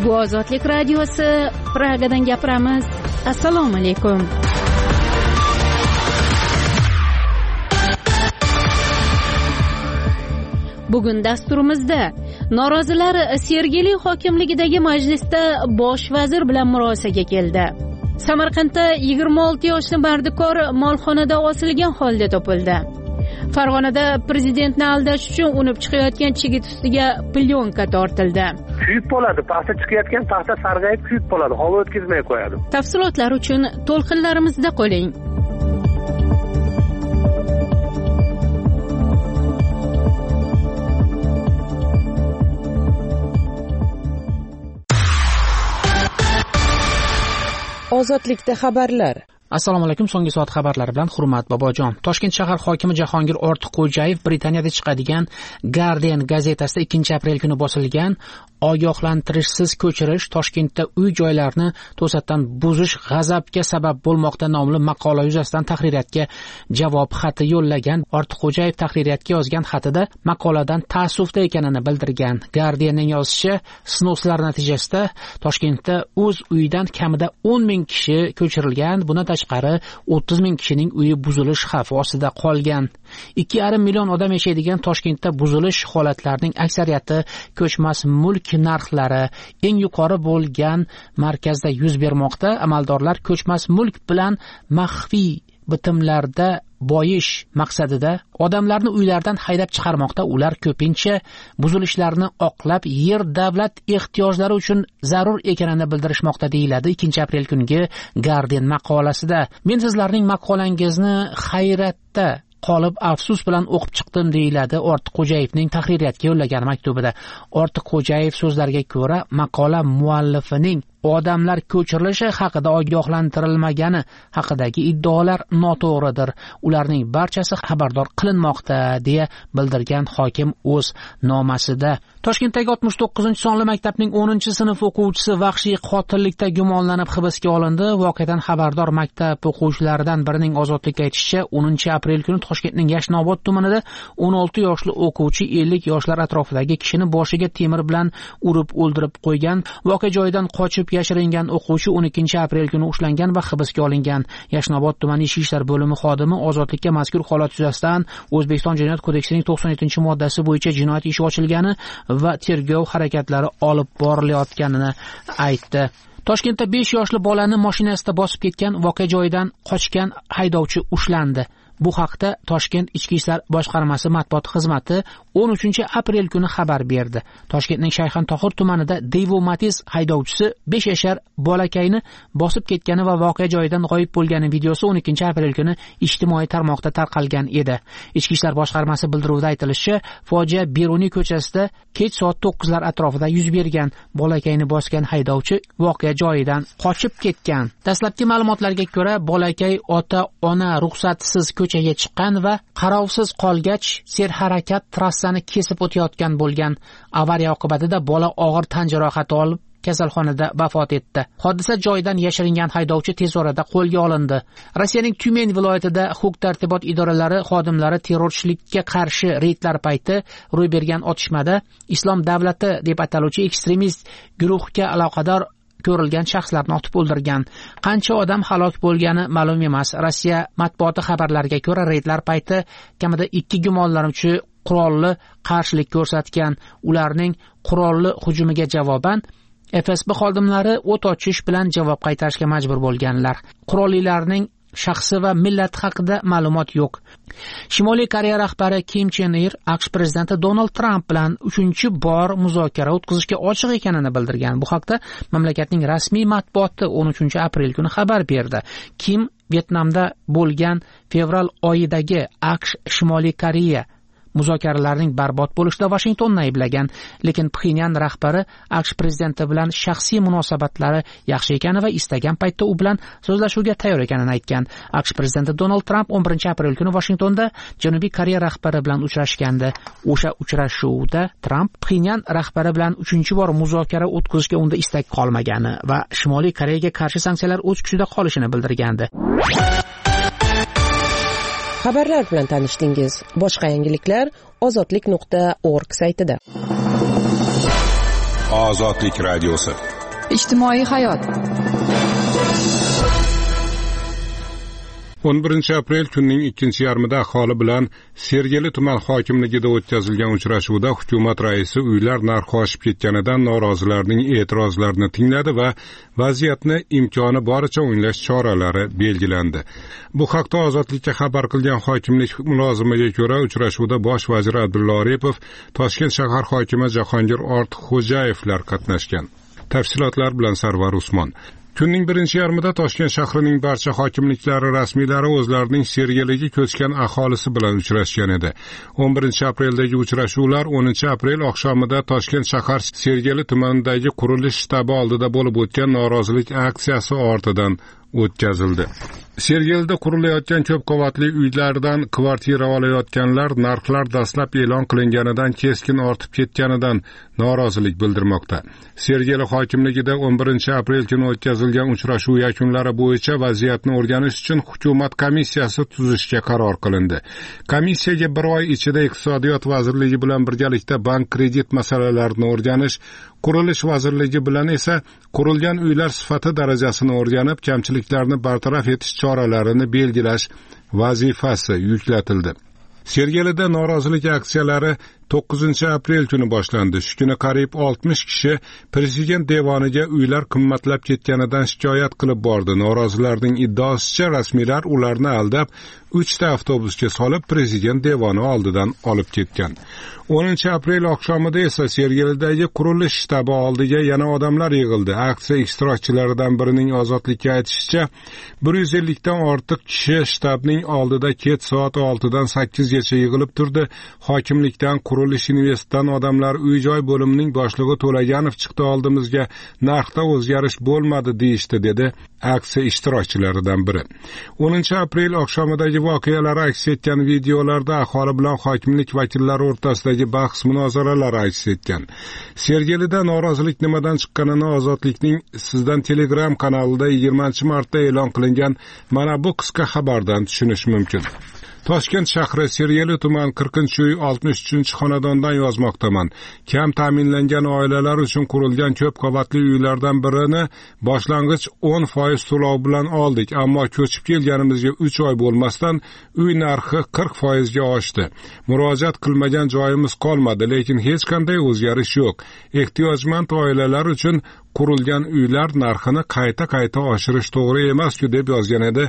Bu Ozodlik radiosi, Pragadan gapiramiz. Assalomu alaykum. Bugun dasturimizda norozilar Sergeli hokimligidagi majlisda bosh vazir bilan murosaga keldi. Samarqandda 26 yoshli mardikor molxonada osilgan holda topildi. Farg'onada prezidentni aldash uchun unib chiqayotgan chigit ustiga plyonka tortildi. Kuyib bo'ladi, paxta chiqayotgan paxta sarg'ayib kuyib bo'ladi, havo o'tkazmay qo'yadi. Tafsilotlar uchun to'lqinlarimizda qoling. Ozodlikda xabarlar. Assalomu alaykum. So'nggi soat xabarlari bilan Hurmat Bobojon. Toshkent shahar hokimi Jahongir Ortiqxo'jayev Britaniyada chiqadigan Guardian gazetasida 2-aprel kuni bosilgan ogohlantirishsiz ko'chirish Toshkentda uy-joylarni to'satdan buzish g'azabga sabab bo'lmoqda nomli maqola yuzasidan tahririyatga javob xati yo'llagan. Ortiqxo'jayev tahririyatga yozgan xatida maqoladan ta'ssufda ekanini bildirgan. Guardianning yozishicha, sinovlar natijasida Toshkentda o'z uyidan kamida 10 ming kishi ko'chirilgan. Buna tashqari 30 ming kishining uyi buzilish xavfi ostida qolgan. 2,5 million odam yashaydigan Toshkentda buzilish holatlarining aksariyati ko'chmas mulk narxlari eng yuqori bo'lgan markazda yuz bermoqda. Amaldorlar ko'chmas mulk bilan maxfiy bitimlarda boyish maqsadida odamlarni uylaridan haydab chiqarmoqda. Ular ko'pincha buzilishlarni oqlab yer davlat ehtiyojlari uchun zarur ekanini bildirishmoqda, deyiladi 2-aprel kungi Guardian maqolasida. Men sizlarning maqolangizni hayratda qolib afsus bilan o'qib chiqdim, deyiladi Ortiqxo'jayevning tahririyatga yo'llagan maktubida. Ortiqxo'jayev so'zlariga ko'ra, maqola muallifining odamlar ko'chirilishi haqida ogohlantirilmagani haqidagi iddaolar noto'g'ridir. Ularning barchasi xabardor qilinmoqda, deya bildirgan hokim o'z nomasida. Toshkentdagi 69-sonli maktabning 10-sinf o'quvchisi vahshiy qotillikda gumonlanib hibsga olindi. Voqeadan xabardor maktab o'quvchilaridan birining ozodlikka aytishicha, 10-aprel kuni Toshkentning Yashnobod tumanida 16 yoshli o'quvchi 50 yoshlar atrofidagi kishini boshiga temir bilan urib o'ldirib qo'ygan. Voqea joyidan qochib yashiringan o'quvchi 12-aprel kuni ushlangan va hibsga olingan. Yashnobod tumani Ichki ishlar bo'limi xodimi ozodlikka mazkur holat yuzasidan O'zbekiston Jinoyat kodeksining 97-moddasi bo'yicha jinoyat ishi ochilgani va tergov harakatlari olib borilayotganini aytdi. Toshkentda 5 yoshli bolani mashinasida bosib ketgan, voqea joyidan qochgan haydovchi ushlandi. Bu haqda Toshkent Ichki ishlar boshqarmasi matbuot xizmati 13-aprel kuni xabar berdi. Toshkentning Shayxontohur tumanida Devo Matiz haydovchisi 5 yashar bolakayni bosib ketgani va voqea joyidan g'oyib bo'lgani videosi 12-aprel kuni ijtimoiy tarmoqda tarqalgan edi. Ichki ishlar boshqarmasi bildiruvida aytilishicha, fojia Beruniy ko'chasida kech soat 9lar atrofida yuz bergan. Bolakayni bosgan haydovchi voqea joyidan qochib ketgan. Dastlabki ma'lumotlarga ko'ra, bolakay ota-ona ruxsatsiz ko'chaga chiqqan va qarovsiz qolgach, serharakat trassani kesib o'tayotgan bo'lgan. Avariya oqibatida bola og'ir tan jarohati olib kasalxonada vafot etdi. Hodisa joyidan yashiringan haydovchi tez orada qo'lga olindi. Rossiyaning Tyumen viloyatida huquq-tartibot idoralari xodimlari terrorchilikka qarshi reydlar payti ro'y bergan otishmada Islom davlati deb ataluvchi ekstremist guruhga aloqador ko'rilgan shaxslarni otib o'ldirgan. Qancha odam halok bo'lgani ma'lum emas. Rossiya matbuoti xabarlariga ko'ra, reydlar payti kamida 2 gumonlanuvchi qurolli qarshilik ko'rsatgan. Ularning qurolli hujumiga javoban FSB xodimlari o't ochish bilan javob qaytarishga majbur bo'lganlar. Qurollilarning shaxsi va millati haqida ma'lumot yo'q. Shimoliy Koreya rahbari Kim Chen Ir AQSh prezidenti Donald Tramp bilan 3-bor muzokara o'tkazishga ochiq ekanini bildirgan. Bu haqda mamlakatning rasmiy matbuoti 13-aprel kuni xabar berdi. Kim Vyetnamda bo'lgan fevral oyidagi AQSh Shimoliy Koreya muzokaralarining barbod bo'lishida Washingtonni ayblagan, lekin Pxenyan rahbari AQSh prezidenti bilan shaxsiy munosabatlari yaxshi ekani va istagan paytda u bilan so'zlashuvga tayyor ekanini aytgan. AQSh prezidenti Donald Tramp 11-aprel kuni Washingtonda Janubiy Koreya rahbari bilan uchrashgandi. O'sha uchrashuvda Tramp Pxenyan rahbari bilan 3-bor muzokara o'tkazishga unda istak qolmagani va Shimoliy Koreyaga qarshi sanksiyalar o'z kuchida qolishini bildirgandi. Xabarlar bilan tanishdingiz. Boshqa yangiliklar ozodlik.org saytida. Ozodlik radiosi. Ijtimoiy hayot. 11 aprel kunning ikkinchi yarmida aholi bilan Sergeli tuman hokimligida o'tkazilgan uchrashuvda hukumat raisi uylar narxi oshib ketganidan norozilarning e'tirozlarini tingladi va vaziyatni imkoni boricha o'nglash choralari belgilandi. Bu haqda Ozodlikka xabar qilgan hokimlik mulozimiga ko'ra, uchrashuvda bosh vazir Abdulla Aripov, Toshkent shahar hokimi Jahongir Ortiqxo'jayevlar qatnashgan. Tafsilotlar bilan Sarvar Usmon. Kunning birinchi yarmida Toshkent shahrining barcha hokimliklari rasmiylari o'zlarining Sergeliga ko'chgan aholisi bilan uchrashgan edi. 11 apreldagi uchrashuvlar 10 aprel oqshomida Toshkent shahar Sergeli tumanidagi qurilish shtabi oldida bo'lib o'tgan norozilik aksiyasi ortidan o'tkazildi. Sergelida qurilayotgan ko'p qavatli uylardan kvartira olayotganlar narxlar dastlab e'lon qilinganidan keskin ortib ketganidan norozilik bildirmoqda. Sergeli hokimligida 11 aprel kuni o'tkazilgan uchrashuv yakunlari bo'yicha vaziyatni o'rganish uchun hukumat komissiyasi tuzishga qaror qilindi. Komissiyaga bir oy ichida Iqtisodiyot vazirligi bilan birgalikda bank kredit masalalarini o'rganish, Qurilish vazirligi bilan esa qurilgan uylar sifati darajasini o'rganib, kamchiliklarni bartaraf etish choralarini belgilash vazifasi yuklatildi. Sergelida norozilik aksiyalari 9 aprel kuni boshlandi. Shu kuni qariyb 60 kishi prezident devoniga uylar qimmatlab ketganidan shikoyat qilib bordi. Norozilarning iddaosicha rasmiylar ularni aldab 3 ta avtobusga solib prezident devoni oldidan olib ketgan. 10 aprel oqshomida esa Sergelidagi qurilish shtabi oldiga yana odamlar yig'ildi. Aksiya ishtirokchilaridan birining Ozodlikka aytishicha, 150 dan ortiq kishi shtabning oldida kech soat 6 dan 8 gacha yig'ilib turdi. Hokimlikdan, Qurilish investidan odamlar uy-joy bo'limining boshlig'i To'laganov chiqdi oldimizga, narxda o'zgarish bo'lmadi deyishdi, dedi aksiya ishtirokchilaridan biri. 10 aprel oqshomidagi voqealar aks etgan videolarda aholi bilan hokimlik vakillari o'rtasidagi bahs munozaralar aks etgan. Sergelida norozilik nimadan chiqqanini Ozodlikning Sizdan Telegram kanalida 20-martda e'lon qilingan mana bu qisqa xabardan tushunish mumkin. Toshkent shahri Sergeli tuman 40-uy 63-xonadondan yozmoqdaman. Kam ta'minlangan oilalar uchun qurilgan ko'p qavatli uylardan birini boshlang'ich 10% to'lov bilan oldik, ammo ko'chib kelganimizga 3 oy bo'lmasdan uy narxi 40% ga oshdi. Murojaat qilmagan joyimiz qolmadi, lekin hech qanday o'zgarish yo'q. Ehtiyojmand oilalar uchun qurilgan uylar narxini qayta oshirish to'g'ri emas-ku, deb yozgan edi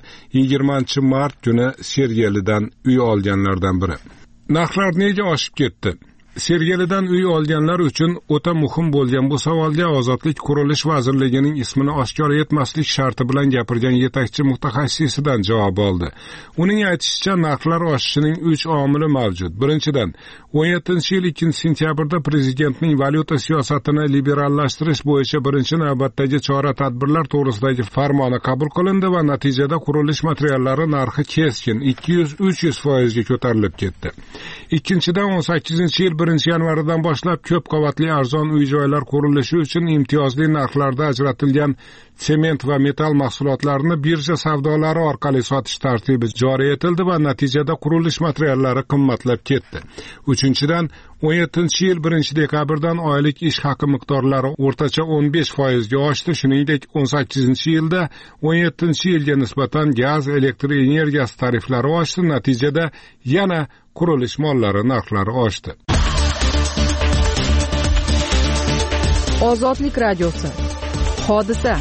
20-mart kuni Sergelidan uy olganlardan biri. Narxlar nega oshib ketdi? Sergelidan uy olganlar uchun o'ta muhim bo'lgan bu savolga Ozodlik Qurilish vazirligining ismini oshkor etmaslik sharti bilan gapirgan yetakchi mutaxassisidan javob oldi. Uning aytishicha, narxlar oshishining 3 omili mavjud. Birinchidan, 17-yil 2-sentyabrda prezidentning valyuta siyosatini liberallashtirish bo'yicha birinchi navbatdagi chora-tadbirlar to'g'risidagi farmoni qabul qilindi va natijada qurilish materiallari narxi keskin 200-300% ga ko'tarilib ketdi. Ikkinchidan, 18-yil 1-yanvardan boshlab ko'p qavatli arzon uy-joylar qurilishi uchun imtiyozli narxlarda ajratilgan sement va metall mahsulotlarini birja savdolari orqali sotish tartibi joriy etildi va natijada qurilish materiallari qimmatlab ketdi. Uchinchidan, 17-yil 1-dekabrdan oylik ish haqi miqdorlari o'rtacha 15% ga oshdi. Shuningdek, 18-yilda 17-yilga nisbatan gaz, elektr energiyasi tariflari oshdi. Natijada yana qurilish mollari narxlari oshdi. Ozodlik radiosi. Hodisa.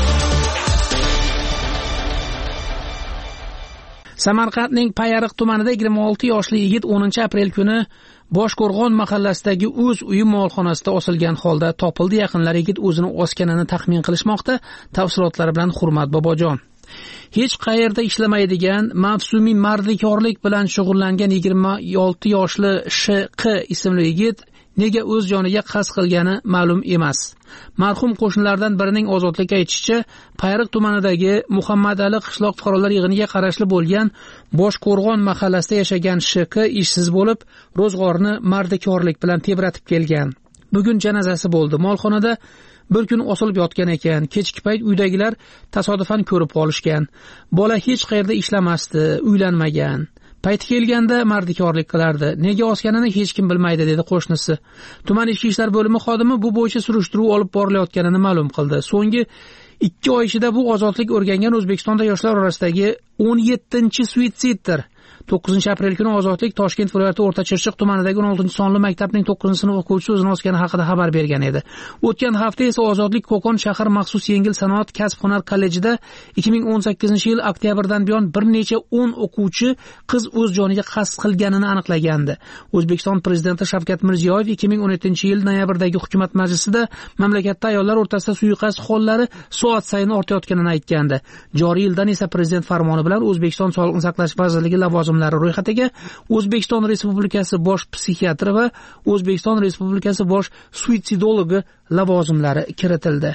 Samarqandning Payariq tumanida 26 yoshli yigit 10 aprel kuni Boshqo'rg'on mahallasidagi o'z uyi molxonasida osilgan holda topildi. Yaqinlar yigit o'zini osganini taxmin qilishmoqda. Tafsilotlari bilan Hurmat Bobojon. Hech qayerda ishlamaydigan, mavsumiy mardikorlik bilan shug'ullangan 26 yoshli Sh.Q. ismli yigit nega o'z joniga qasd qilgani ma'lum emas. Marhum qo'shnilardan birining Ozodlikka aytishicha, Payariq tumanidagi Muhammad Ali qishloq fuqarolar yig'iniga qarashli bo'lgan Boshqo'rg'on mahallasida yashagan Sh.Q. ishsiz bo'lib, ro'zg'orni mardikorlik bilan tebratib kelgan. Bugun janozasi bo'ldi. Molxonada bir kun osilib yotgan ekan. Kechki payt uydagilar tasodifan ko'rib qolishgan. Bola hech qayerda ishlamasdi, uylanmagan. Payti kelganda mardikorlik qilardi. Nega osganini hech kim bilmaydi, dedi qo'shnisi. Tuman ichki ishlar bo'limi xodimi bu bo'yicha surishtiruv olib borilayotganini ma'lum qildi. So'nggi 2 oy ichida bu ozodlik o'rgangan O'zbekistonda yoshlar orasidagi 17-chi suitsiddir. 9 aprel kuni ozodlik Toshkent viloyati O'rta Chirchiq tumanidagi 16-sonli maktabning 9-sinf o'quvchisi o'zini osgani haqida xabar bergan edi. O'tgan hafta esa ozodlik Qo'qon shahar maxsus yengil sanoat kasb-hunar kollejida 2018-yil oktyabrdan buyon bir necha 10 o'quvchi qiz o'z joniga qasd qilganini aniqlagandi. O'zbekiston prezidenti Shavkat Mirziyoyev 2017-yil noyabrdagi hukumat majlisida mamlakatda ayollar o'rtasida suiqasd hollari soat sayin ortayotganini aytgandi. Joriy yildan esa prezident farmoni bilan O'zbekiston Sog'liqni saqlash vazirligi lavozimlari ro'yxatiga O'zbekiston Respublikasi bosh psixiatri va O'zbekiston Respublikasi bosh suitsidologi lavozimlari kiritildi.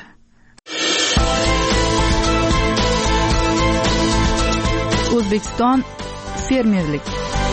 O'zbekiston fermerlik.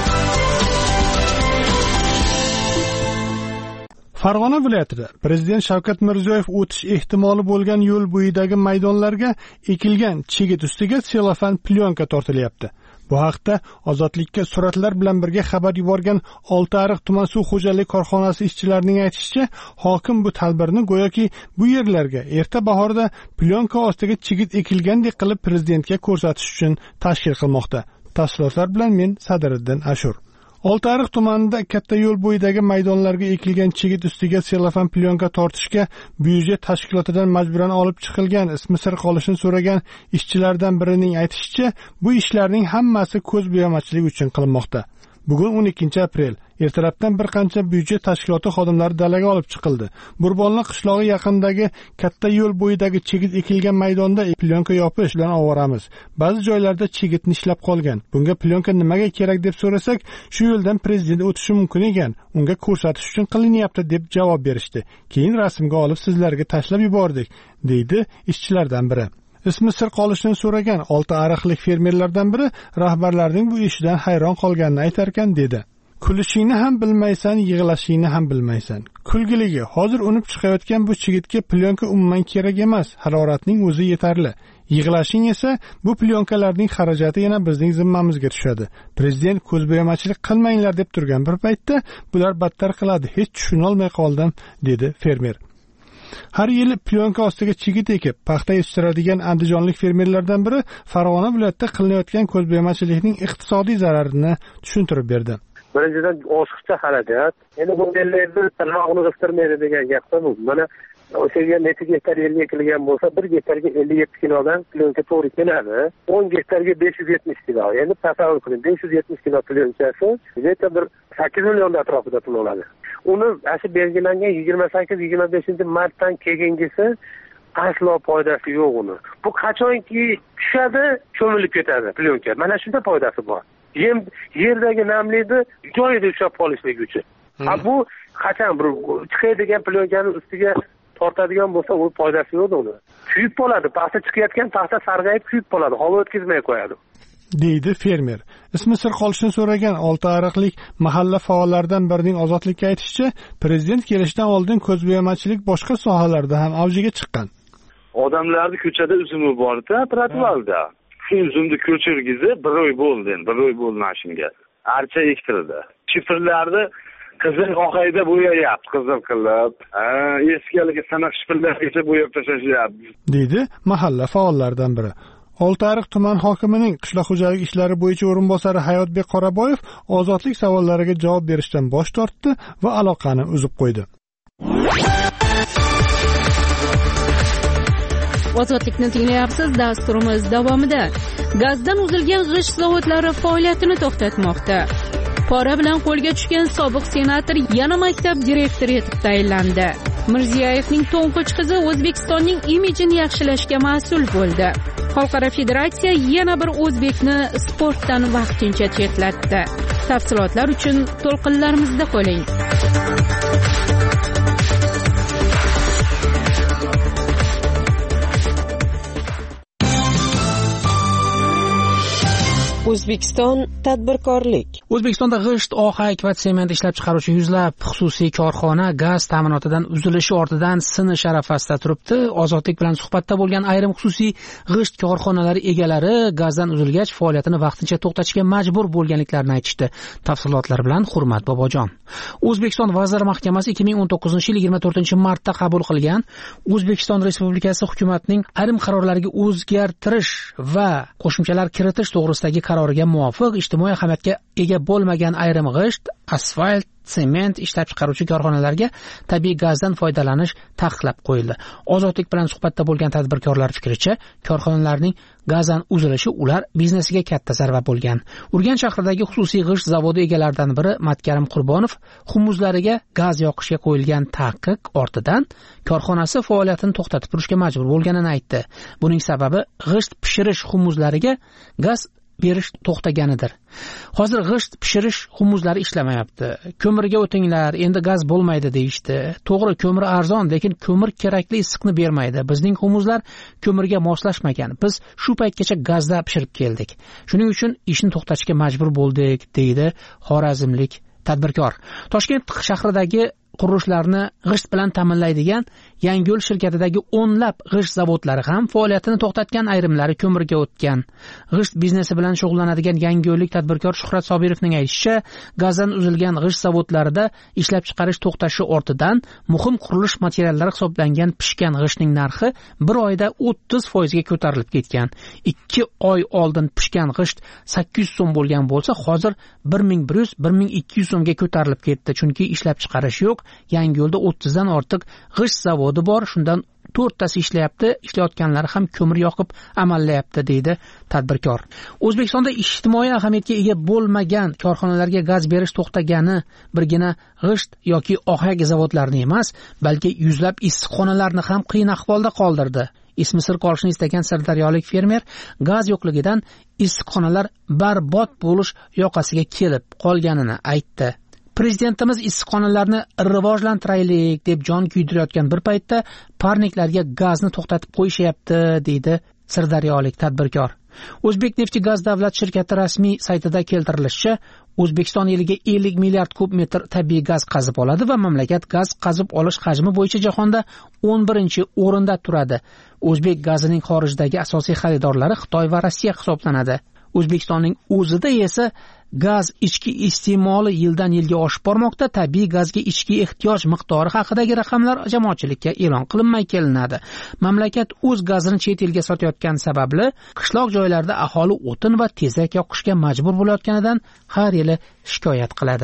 Farg'ona viloyatida prezident Shavkat Mirziyoyev o'tish ehtimoli bo'lgan yo'l bo'yidagi maydonlarga ekilgan chigit ustiga selofan plyonka tortilyapti. Bu haqda Ozodlikka suratlar bilan birga xabar yuborgan Oltiariq tuman suv xo'jaligi korxonasi ishchilarining aytishicha, hokim bu tadbirni go'yoki bu yerlarga erta bahorda plyonka ostiga chigit ekilgandek qilib prezidentga ko'rsatish uchun tashkil qilmoqda. Tafsilotlar bilan men Sadiriddin Ashur. Oltiariq tumanida katta yo'l bo'yidagi maydonlarga ekilgan chigit ustiga selofan plyonka tortishga byudjet tashkilotidan majburan olib chiqilgan ismi sir qolishini so'ragan ishchilardan birining aytishicha, bu ishlarning hammasi ko'z bo'yamachilik uchun qilinmoqda. Bugun 12 aprel. Ertalabdan bir qancha byudjet tashkiloti xodimlari dalaga olib chiqildi. Burbonli qishlog'i yaqinidagi katta yo'l bo'yidagi chigit ekilgan maydonda plyonka yopish bilan ovoramiz. Ba'zi joylarda chigitni ishlab qolgan. Bunga plyonka nimaga kerak deb so'rasak, shu yo'ldan prezident o'tishi mumkin ekan, unga ko'rsatish uchun qilinyapti deb javob berishdi. Keyin rasmga olib sizlarga tashlab yubordik, deydi ishchilardan biri. Ismi sir qolishini so'ragan Oltiariqlik fermerlardan biri rahbarlarning bu ishidan hayron qolganini aytarkan, dedi. Kulishingni ham bilmaysan, yig'lashingni ham bilmaysan. Kulgiligi, hozir unib chiqayotgan bu chigitga plyonka umuman kerak emas, haroratning o'zi yetarli. Yig'lashing esa bu plyonkalarning xarajati yana bizning zimmamizga tushadi. Prezident ko'zbo'yamachilik qilmanglar deb turgan bir paytda bular battar qiladi. Hech tushuna olmay qoldim, dedi fermer. Har yili plyonka ostiga chigit ekib, paxta yetishtiradigan andijonlik fermerlardan biri Farg'ona viloyatida qilinayotgan ko'zbo'yamachilikning iqtisodiy zararini tushuntirib berdi. Birinchidan oshiqcha xarajat. Endi bu yerlarda tirnog'ini g'istirmaydi degan gapda bu. Mana o'sha yer necha gektar yerga ekilgan bo'lsa, 1 gektarga 57 kilodan plyonka to'g'ri keladi. 10 gektarga 570 kilo. Endi tasavvur qiling, 570 kilo plyonkasi lekin bir 8 million atrofida pul oladi. Uni asli belgilangan 28-25-martdan keyingisi aslo foydasi yo'q uni. Bu qachonki tushadi, cho'milib ketadi plyonka. Mana shunda foydasi bor. Yerdagi namlikni joyida ushlab qolishligi uchun. Bu qachon bir chiqadigan plyonkani ustiga tortadigan bo'lsa, u foydasi yo'q uni. Kuyib qoladi, paxta chiqayotgan paxta sarg'ayib kuyib qoladi, havo o'tkazmay qo'yadi, deydi fermer. Ismi sir qolishini so'ragan Oltiariqlik mahalla faollaridan birining Ozodlikka aytishicha, prezident kelishidan oldin ko'zbo'yamachilik boshqa sohalarda ham avjiga chiqqan. Odamlarning ko'chada uzumi bor-da, trotuarda. Uzumni ko'chirgizi 1 oy bo'ldi, 1 oy bo'ldi mashinaga. Archa ektirdi. Shifrlarni qizil oqayda bo'yayapti, qizil qilib. Eskilik sanaq shifrlargacha bo'yab tashlashyapti, deydi mahalla faollaridan biri. Oltiariq tuman hokimining qishloq xo'jaligi ishlari bo'yicha o'rinbosari Hayotbek Qoraboyev ozodlik savollariga javob berishdan bosh tortdi va aloqani uzib qo'ydi. Ozodlikni tinglayapsiz. Dasturimiz davomida gazdan uzilgan g'isht zavodlari faoliyatini to'xtatmoqda. Pora bilan qo'lga tushgan sobiq senator yana maktab direktori etib tayinlandi. Mirziyoyevning to'ng'ich qizi O'zbekistonning imijini yaxshilashga mas'ul bo'ldi. Xalqaro federatsiya yana bir o'zbekni sportdan vaqtincha chetlatdi. Tafsilotlar uchun to'lqinlarimizda qoling. O'zbekiston tadbirkorlik. O'zbekistonda g'isht, ohak va sement ishlab chiqaruvchi yuzlab xususiy korxona gaz ta'minotidan uzilishi ortidan sinish arafasida turibdi. Ozodlik bilan suhbatda bo'lgan ayrim xususiy g'isht korxonalari egalari gazdan uzilgach faoliyatini vaqtincha to'xtatishga majbur bo'lganliklarini aytishdi. Tafsilotlar bilan Hurmat Bobojon. O'zbekiston Vazirlar Mahkamasi 2019-yil 24-martda qabul qilgan O'zbekiston Respublikasi hukumatining ayrim qarorlariga o'zgartirish va qo'shimchalar kiritish to'g'risidagi qaroriga muvofiq ijtimoiy ahamiyatga ega bo'lmagan ayrim g'isht, asfalt, sement ishlab chiqaruvchi korxonalarga tabiiy gazdan foydalanish taqiqlab qo'yildi. Ozodlik bilan suhbatda bo'lgan tadbirkorlar fikricha, korxonalarning gazdan uzilishi ular biznesiga katta zarba bo'lgan. Urganch shahridagi xususiy g'isht zavodi egalaridan biri Matkarim Qurbonov xumuzlariga gaz yoqishga qo'yilgan taqiq ortidan korxonasi faoliyatini to'xtatib turishga majbur bo'lganini aytdi. Buning sababi g'isht pishirish xumuzlariga gaz berish to'xtaganidir. Hozir g'isht pishirish xumuzlari ishlamayapti. Ko'mirga o'tinglar, endi gaz bo'lmaydi deyishdi. To'g'ri, ko'mir arzon, lekin ko'mir kerakli issiqni bermaydi. Bizning xumuzlar ko'mirga moslashmagan. Biz shu paytgacha gazda pishirib keldik. Shuning uchun ishni to'xtatishga majbur bo'ldik, deydi xorazmlik tadbirkor. Toshkent shahridagi qurilishlarni g'isht bilan ta'minlaydigan Yangiyo'l shirkatidagi o'nlab g'isht zavodlari ham faoliyatini to'xtatgan, ayrimlari ko'mirga o'tgan. G'isht biznesi bilan shug'ullanadigan yangiyo'llik tadbirkor Shuhrat Sobirovning aytishicha, gazdan uzilgan g'isht zavodlarida ishlab chiqarish to'xtashi ortidan muhim qurilish materiallari hisoblangan pishgan g'ishtning narxi bir oyda 30% ga ko'tarilib ketgan. 2 oy oldin pishgan g'isht 800 so'm bo'lgan bo'lsa, hozir 1100-1200 so'mga ko'tarilib ketdi, chunki ishlab chiqarish yo'q. Yangiyo'lda 30 dan ortiq g'isht zavodi bor, shundan 4 tasi ishlayapti, ishlayotganlari ham ko'mir yoqib amallayapti, deydi tadbirkor. O'zbekistonda ijtimoiy ahamiyatga ega bo'lmagan korxonalarga gaz berish to'xtagani birgina g'isht yoki ohak zavodlarini emas, balki yuzlab issiqxonalarni ham qiyin ahvolda qoldirdi. Ismi sir qolishini istagan sirdaryolik fermer gaz yo'qligidan issiqxonalar barbod bo'lish yoqasiga kelib qolganini aytdi. Prezidentimiz issiqxonalarni rivojlantiraylik deb jon kuydirayotgan bir paytda parniklarga gazni to'xtatib qo'yishyapti, deydi sirdaryolik tadbirkor. O'zbekneftgaz davlat shirkati rasmiy saytida keltirilishicha, O'zbekiston yiliga 50 milliard kub metr tabiiy gaz qazib oladi va mamlakat gaz qazib olish hajmi bo'yicha jahonda 11-o'rinda turadi. O'zbek gazining xorijdagi asosiy xaridorlari Xitoy va Rossiya hisoblanadi. O'zbekistonning o'zida esa gaz ichki iste'moli yildan yilga oshib bormoqda. Tabiiy gazga ichki ehtiyoj miqdori haqidagi raqamlar jamoatchilikka e'lon qilinmay kelinadi. Mamlakat o'z gazini chet elga sotayotgan sababli qishloq joylarda aholi o'tin va tezak yoqishga majbur bo'layotganidan har yili shikoyat qiladi.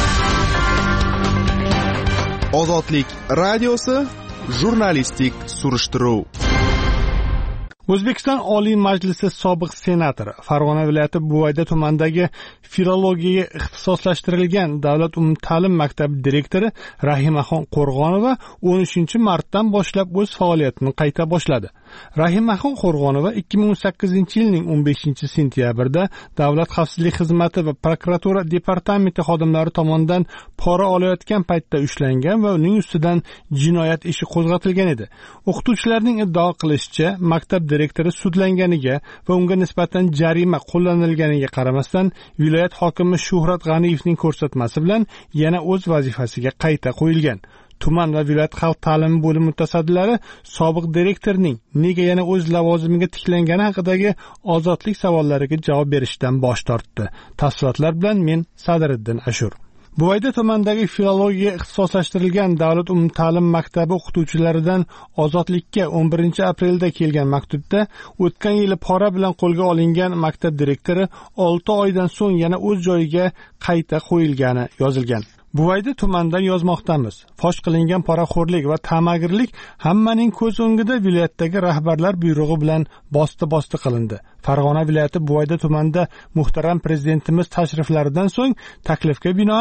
Ozodlik radiosi jurnalistik surishtiruv. O'zbekiston Oliy Majlisi sobiq senatori, Farg'ona viloyati Buvayda tumanidagi filologiyaga ixtisoslashtirilgan Davlat umumta'lim maktabi direktori Rahimaxon Qo'rg'onova 13-martdan boshlab o'z faoliyatini qayta boshladi. Rahimaxon Qo'rg'onova 2018-yilning 15-sentyabrda Davlat xavfsizlik xizmati va prokuratura departamenti xodimlari tomonidan pora olayotgan paytda ushlangan va uning ustidan jinoyat ishi qo'zg'atilgan edi. O'qituvchilarning iddao qilishicha, maktab direktori sudlanganiga va unga nisbatan jarima qo'llanilganiga qaramasdan, viloyat hokimi Shuhrat G'aniyevning ko'rsatmasi bilan yana o'z vazifasiga qayta qo'yilgan. Tuman va viloyat xalq ta'limi bo'limi mutasaddilari sobiq direktorning nega yana o'z lavozimiga tiklangani haqidagi ozodlik savollariga javob berishdan bosh tortdi. Tafsilotlar bilan men Sadiriddin Ashur. Buvayda tumanidagi filologiyaga ixtisoslashtirilgan Davlat umumta'lim maktabi o'qituvchilaridan ozodlikka 11-aprelda kelgan maktubda o'tgan yili pora bilan qo'lga olingan maktab direktori 6 oydan so'ng yana o'z joyiga qayta qo'yilgani yozilgan. Buvayda tumanidan yozmoqdamiz. Fosh qilingan poraxo'rlik va ta'magirlik hammaning ko'z o'ngida viloyatdagi rahbarlar buyrug'i bilan bosti qilindi. Farg'ona viloyati Buvayda tumanida muhtaram prezidentimiz tashriflaridan so'ng taklifga binoan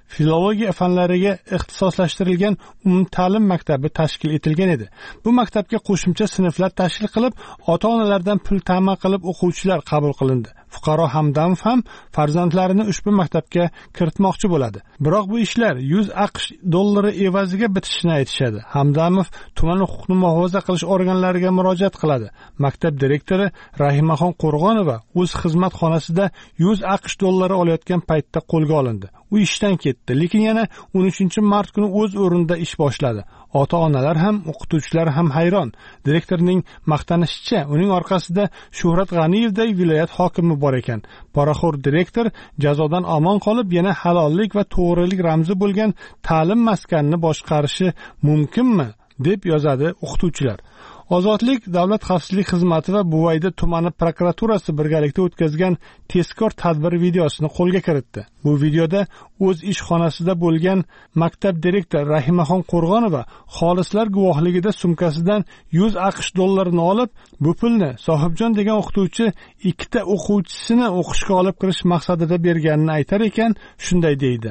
filologiya fanlariga ixtisoslashtirilgan umumta'lim maktabi tashkil etilgan edi. Bu maktabga qo'shimcha sinflar tashkil qilib, ota-onalardan pul ta'min qilib o'quvchilar qabul qilindi. Fuqaro Hamdamov ham farzandlarini ushbu maktabga kiritmoqchi bo'ladi. Biroq bu ishlar 100 AQSh dollari evaziga bitishini aytishadi. Hamdamov tuman huquqni muhofaza qilish organlariga murojaat qiladi. Maktab direktori Rahimaxon Qo'rg'onova o'z xizmat xonasida 100 AQSh dollari olayotgan paytda qo'lga olindi. U ishdan ketdi, lekin yana 13-mart kuni o'z o'rnida ish boshladi. Ota-onalar ham, o'qituvchilar ham hayron. Direktorning maqtanishicha, uning orqasida Shuhrat G'aniyevday viloyat hokimi bor ekan. Poraxo'r direktor jazodan omon qolib, yana halollik va to'g'rilik ramzi bo'lgan ta'lim maskanini boshqarishi mumkinmi, deb yozadi o'qituvchilar. Ozodlik davlat xavfsizlik xizmati va Buvayda tumani prokuraturasi birgalikda o'tkazgan tezkor tadbir videosini qo'lga kiritdi. Bu videoda o'z ish xonasida bo'lgan maktab direktori Rahimaxon Qo'rg'onova xolislar guvohligida sumkasidan 100 AQSh dollarini olib, bu pulni Sohibjon degan o'qituvchi ikkita o'quvchisini o'qishga olib kirish maqsadida berganini aytar ekan, shunday deydi.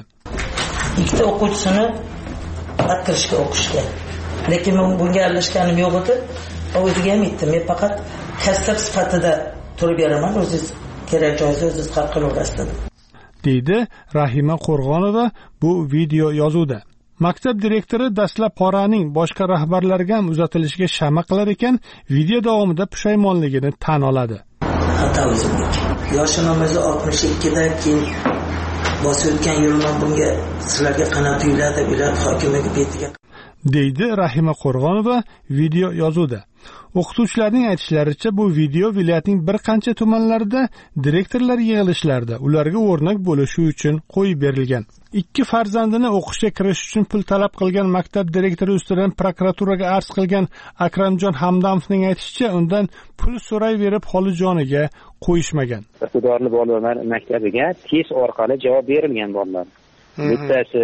Ikkita o'quvchisini kirishga o'qishga. Lekin men bunga aralashganim yo'q edi. O'ziga ham aytdim, men faqat kasb sifatida turib beraman, o'zingiz kerak joyda o'zingiz hal qilaverasiz, deydi Rahima Qo'rg'onova bu video yozuvda. Maktab direktori dastlab poraning boshqa rahbarlarga ham uzatilishiga shama qilar ekan, video davomida pushaymonligini tan oladi. Xato o'zimniki. Yoshim o'zi 62 dan keyin bosib o'tgan yo'lman bunga sizlarga qanot tuyuladi, viloyat hokimiga betiga deydi Rahima Qo'rg'onova video yozuvda. O'qituvchilarning aytishlaricha, bu video viloyatning bir qancha tumanlarida direktorlar yig'ilishlarida ularga o'rnak bo'lishi uchun qo'yib berilgan. 2 farzandini o'qishga kirish uchun pul talab qilgan maktab direktori ustidan prokuraturaga arz qilgan Akramjon Hamdamovning aytishicha, undan pul so'rayverib holi joniga qo'yishmagan. Iqtidorli bolalar maktabiga test orqali javob berilgan bolalar. Bittasi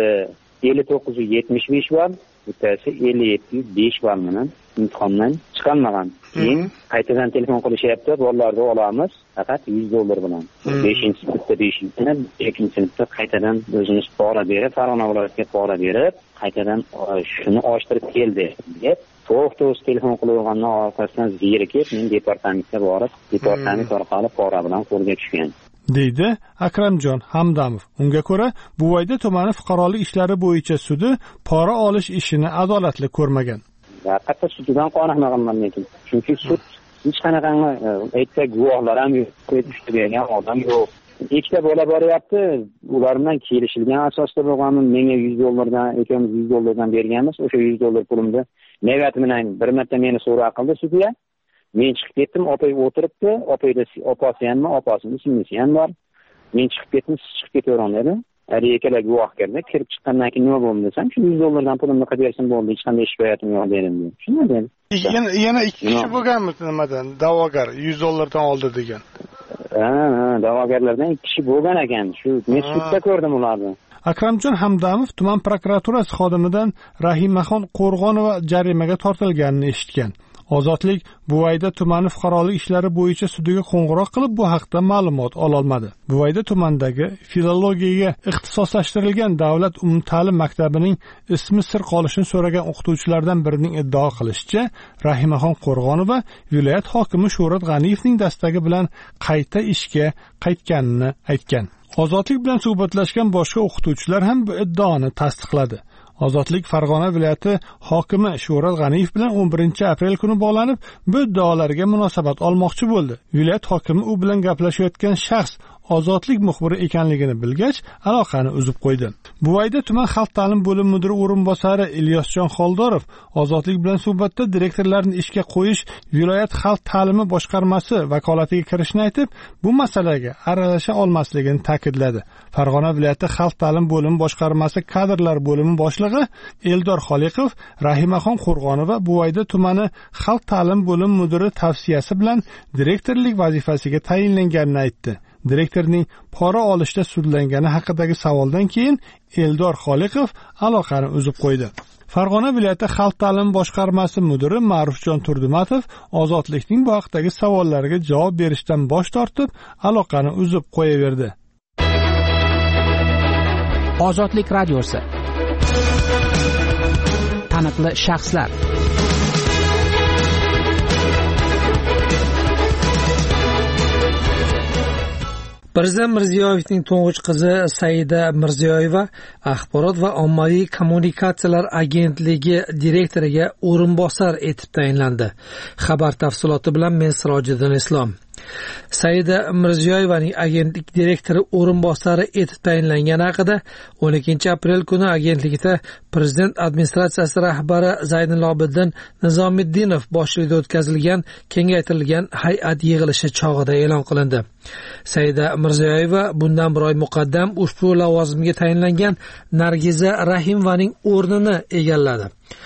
5975 ball, bittasi 5705 ball bilan imtihondan chiqolmagan. Keyin qaytadan telefon qilishyapti, bolalarni olamiz faqat 100 dollar bilan. 5-sinfda 5-sinfda, 2-sinfda qaytadan o'zimiz pora berib, Farg'ona viloyatiga pora berib, qaytadan shuni ochtirib keldi deb to'xtovsiz telefon qilayotgandan orqasidan zerikib, men departamentga borib, departament orqali pora bilan qo'lga tushgan, deydi Akramjon Hamdamov. Unga ko'ra, Buvayda tumani fuqarolik ishlari bo'yicha sudi pora olish ishini adolatli ko'rmagan. Haqiqatda suddan qoniqmaganman lekin. Chunki sud hech qanaqa aytsa guvohlar ham yo'q, ko'rib bergan odam yo'q. Ikkita bola boryapti, ular bilan kelishilgan asosda bo'lganmi, menga 100 dollardan, ikamiz 100 dollardan berganmiz. O'sha 100 dollar pulimni navbat bilan bir marta meni so'roq qildi sudya. Men chiqib ketdim, opay o'tiribdi, opayda opasi hammi, opasining singlisi ham bor. Men chiqib ketdim, siz chiqib ketaverasiz dedi. Hali ikkala guvoh keldi, kirib chiqqandan keyin nima bo'ldi desam, shu 100 dollardan pulimni qilib bersin bo'ldi, hech qanday shikoyatim yo'q dedim. Shunday dedi. Yana 2 kishi bo'lganmi nimadan? Da'vogar 100 dollardan oldi degan. Ha, da'vogarlardan 2 kishi bo'lgan ekan. Shu men sudda ko'rdim ularni. Akramjon Hamdamov tuman prokuraturasi xodimidan Rahimaxon Qo'rg'onova jarimaga tortilganini eshitgan. Ozodlik Buvayda tumani fuqarolik ishlari bo'yicha sudiga qo'ng'iroq qilib bu haqda ma'lumot ola olmadi. Buvayda tumanidagi filologiyaga ixtisoslashtirilgan davlat umumta'lim maktabining ismi sir qolishini so'ragan o'qituvchilardan birining iddao qilishicha, Rahimaxon Qo'rg'onova viloyat hokimi Shuhrat G'aniyevning dastagi bilan qayta ishga qaytganini aytgan. Ozodlik bilan suhbatlashgan boshqa o'qituvchilar ham bu iddaoni tasdiqladi. Ozodlik Farg'ona viloyati hokimi Shuhrat G'aniyev bilan 11-aprel kuni bog'lanib, bu iddaolarga munosabat olmoqchi bo'ldi. Viloyat hokimi u bilan gaplashayotgan shaxs Ozodlik muxbiri ekanligini bilgach, aloqani uzib qo'ydi. Buvayda tuman xalq ta'lim bo'limi mudiri o'rinbosari Ilyosjon Xoldorov Ozodlik bilan suhbatda direktorlarni ishga qo'yish viloyat xalq ta'limi boshqarmasi vakolatiga kirishini aytib, bu masalaga aralasha olmasligini ta'kidladi. Farg'ona viloyati xalq ta'lim bo'limi boshqarmasi kadrlar bo'limi boshlig'i Eldor Xoliqov Rahimaxon Qo'rg'onova Buvayda tumani xalq ta'lim bo'limi mudiri tavsiyasi bilan direktorlik vazifasiga tayinlanganini aytdi. Direktorning pora olishda sudlangani haqidagi savoldan keyin Eldor Xoliqov aloqani uzib qo'ydi. Farg'ona viloyati xalq ta'limi boshqarmasi mudiri Ma'rufjon Turdumatov Ozodlikning bu haqdagi savollariga javob berishdan bosh tortib, aloqani uzib qo'yaverdi. Ozodlik radiosi. Taniqli shaxslar. Prezident Mirziyoyevning to'ng'ich qizi Saida Mirziyoyeva Axborot va ommaviy kommunikatsiyalar agentligi direktoriga o'rinbosar etib tayinlandi. Xabar tafsiloti bilan men Sirojiddin Islom. Saida Mirziyoyevaning agentlik direktori o'rinbosari etib tayinlangani haqida 12 aprel kuni agentlikda Prezident administratsiyasi rahbari Zaynalobiddin Nizomiddinov boshchiligida o'tkazilgan kengaytirilgan hay'at yig'ilishi chog'ida e'lon qilindi. Saida Mirziyoyeva bundan bir oy muqaddam ushbu lavozimga tayinlangan Nargiza Rahimovaning o'rnini egalladi.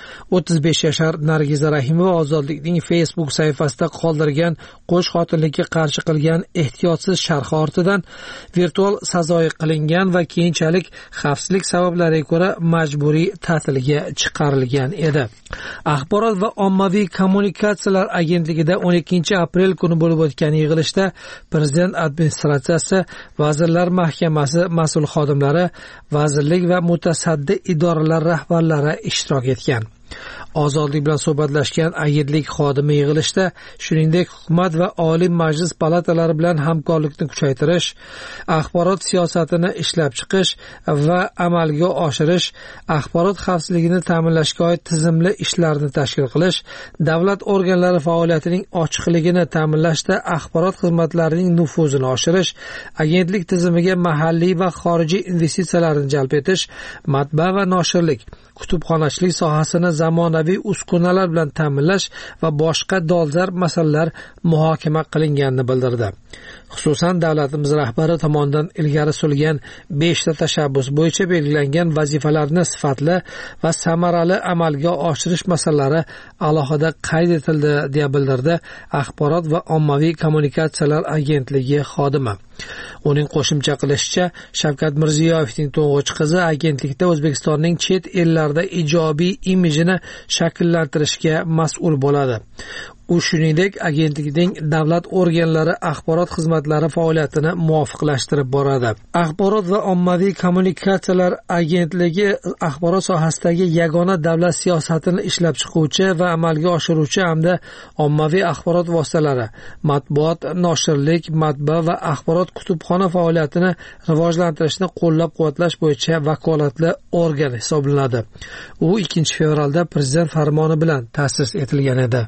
35 yashar Nargiza Rahimova Ozodlikning Facebook sahifasida qoldirgan qo'sh xotinlikka qarshi qilgan ehtiyotsiz sharhi ortidan virtual sazoyi qilingan va keyinchalik xavfsizlik sabablariga ko'ra majburiy ta'tilga chiqarilgan edi. Axborot va ommaviy kommunikatsiyalar agentligida 12 aprel kuni bo'lib o'tgan yig'ilishda Prezident administratsiyasi, Vazirlar Mahkamasi mas'ul xodimlari, vazirlik va mutasaddi idoralar rahbarlari ishtirok etgan. Ozodlik bilan suhbatlashgan agentlik xodimi yig'ilishda shuningdek hukumat va Oliy Majlis palatalari bilan hamkorlikni kuchaytirish, axborot siyosatini ishlab chiqish va amalga oshirish, axborot xavfsizligini ta'minlashga oid tizimli ishlarni tashkil qilish, davlat organlari faoliyatining ochiqligini ta'minlashda axborot xizmatlarining nufuzini oshirish, agentlik tizimiga mahalliy va xorijiy investitsiyalarni jalb etish, matbaa va noshirlik, kutubxonachilik sohasini zamonaviy uskunalar bilan ta'minlash va boshqa dolzarb masalalar muhokama qilinganini bildirdi. Xususan, davlatimiz rahbari tomonidan ilgari surilgan 5 ta tashabbus bo'yicha belgilangan vazifalarni sifatli va samarali amalga oshirish masalalari alohida qayd etildi, deya bildirdi Axborot va ommaviy kommunikatsiyalar agentligi xodimi. Uning qo'shimcha qilishicha, Shavkat Mirziyoyevning to'ng'ich qizi agentlikda O'zbekistonning chet ellarda ijobiy imijini shakllantirishga mas'ul bo'ladi. U shuningdek agentlikning davlat organlari axborot xizmatlari faoliyatini muvofiqlashtirib boradi. Axborot va ommaviy kommunikatsiyalar agentligi axborot sohasidagi yagona davlat siyosatini ishlab chiquvchi va amalga oshiruvchi hamda ommaviy axborot vositalari, matbuot, noshirlik, matbaa va axborot kutubxona faoliyatini rivojlantirishni qo'llab-quvvatlash bo'yicha vakolatli organ hisoblanadi. U 2 fevralda prezident farmoni bilan ta'sis etilgan edi.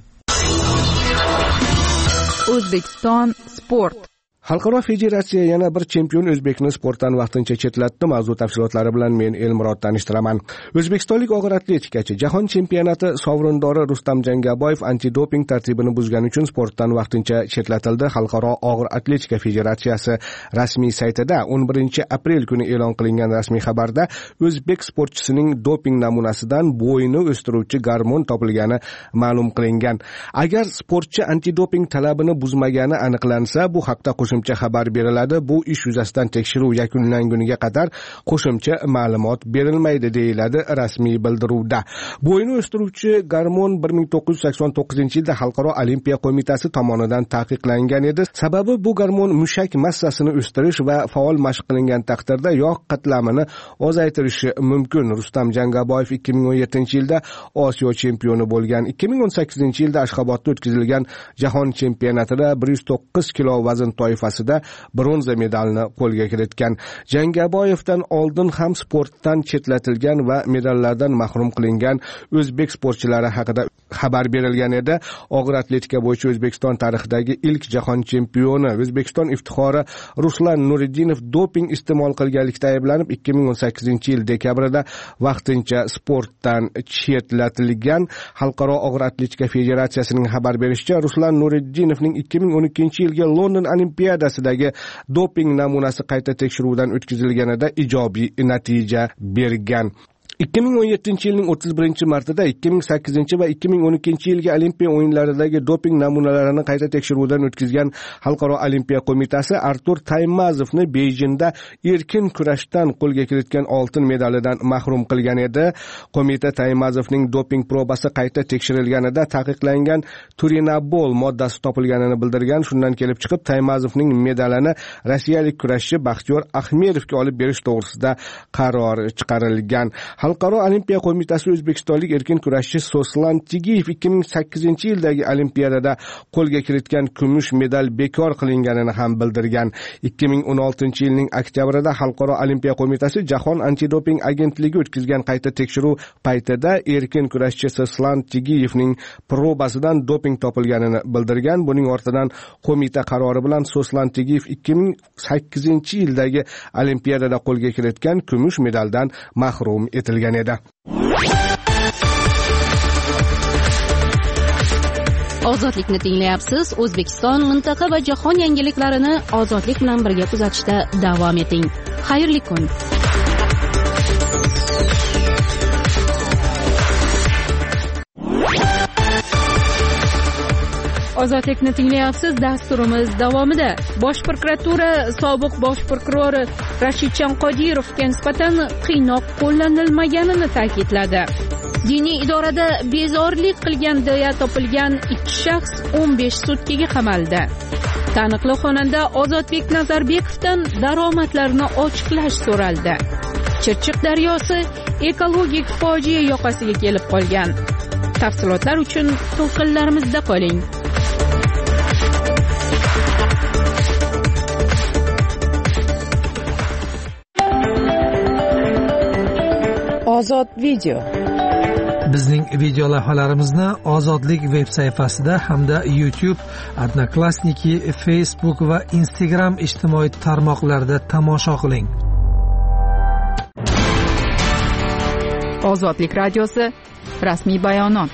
O'zbekiston sport. Xalqaro federatsiya yana bir chempion o'zbekni sportdan vaqtincha chetlatdi. Mavzu tafsilotlari bilan men Elmurod tanishtiraman. O'zbekistonlik og'ir atletikachi Jahon chempionati sovrindori Rustam Jangaboyev antidoping tartibini buzgani uchun sportdan vaqtincha chetlatildi. Xalqaro og'ir atletika federatsiyasi rasmiy saytida 11 aprel kuni e'lon qilingan rasmiy xabarda o'zbek sportchisining doping namunasidan bo'yni o'stiruvchi gormon topilgani ma'lum qilingan. Agar sportchi antidoping talabini buzmagani aniqlansa, bu haqda qo'shimcha xabar beriladi. Bu ish yuzasidan tekshiruv yakunlanguniga qadar qo'shimcha ma'lumot berilmaydi, deyiladi rasmiy bildiruvda. Bo'yni o'stiruvchi gormon 1989-yilda Xalqaro olimpiya qo'mitasi tomonidan taqiqlangan edi. Sababi bu gormon mushak massasini o'stirish va faol mashq qilingan taqdirda yog' qatlamini ozaytirishi mumkin. Rustam Jangaboyev 2017-yilda Osiyo chempioni bo'lgan. 2018-yilda Ashxobodda o'tkazilgan Jahon chempionatida 109 kilo vazn toifasida bronza medalni qo'lga kiritgan. Jangaboyevdan oldin ham sportdan chetlatilgan va medallardan mahrum qilingan o'zbek sportchilari haqida xabar berilgan edi. Og'ir atletika bo'yicha O'zbekiston tarixidagi ilk jahon chempioni, O'zbekiston iftixori Ruslan Nuriddinov doping iste'mol qilganlikda ayblanib 2018-yil dekabrida vaqtincha sportdan chetlatilgan. Xalqaro og'ir atletika federatsiyasining xabar berishicha, Ruslan Nuriddinovning 2012-yilgi London Olimpiadasidagi doping namunasi qayta tekshiruvdan o'tkazilganida ijobiy natija bergan. 2017 yilning 31 martida 2008 va 2012 yilgi Olimpiya o'yinlaridagi doping namunalarini qayta tekshiruvdan o'tkazgan Xalqaro Olimpiya qo'mitasi Artur Taymazovni Beyjingda erkin kurashdan qo'lga kiritgan oltin medalidan mahrum qilgan edi. Qo'mita Taymazovning doping probasi qayta tekshirilganida taqiqlangan turinabol moddasi topilganini bildirgan. Shundan kelib chiqib Taymazovning medalini rossiyalik kurashchi Baxtiyor Ahmedovga olib berish to'g'risida qaror chiqarilgan. Xalqaro Olimpiya qo'mitasi o'zbekistonlik erkin kurashchi Soslan Tigiyev 2008 yildagi Olimpiyadada qo'lga kiritgan kumush medal bekor qilinganini ham bildirgan. 2016 yilning oktyabrida Xalqaro Olimpiya qo'mitasi Jahon antidoping agentligi o'tkazgan qayta tekshiruv paytida erkin kurashchi Soslan Tigiyevning probasidan doping topilganini bildirgan. Buning ortidan qo'mita qarori bilan Soslan Tigiyev 2008 yildagi Olimpiyadada qo'lga kiritgan kumush medaldan mahrum etilgan edi. Ozodlikni tinglayapsiz. O'zbekiston, mintaqa va jahon yangiliklarini ozodlik bilan birga kuzatishda davom eting. Xayrli kun. Ozodlikni tinglayapsiz. Dasturimiz davomida Bosh prokuratura sobiq bosh prokurori Rashidjon Qodirovga nisbatan qiynoq qo'llanilmaganini ta'kidladi. Diniy idorada bezorilik qilgan deya topilgan 2 shaxs 15 sutkaga qamaldi. Taniqli xonanda Ozodbek Nazarbekovdan daromadlarini ochiqlash so'raldi. Chirchiq daryosi ekologik fojia yoqasiga kelib qolgan. Tafsilotlar uchun to'lqinlarimizda qoling. Ozod video. Bizning video lavhalarimizni Ozodlik veb sayfasida hamda YouTube, Odnoklassniki, Facebook va Instagram ijtimoiy tarmoqlarida tomosha qiling. Ozodlik radiosi rasmiy bayonot.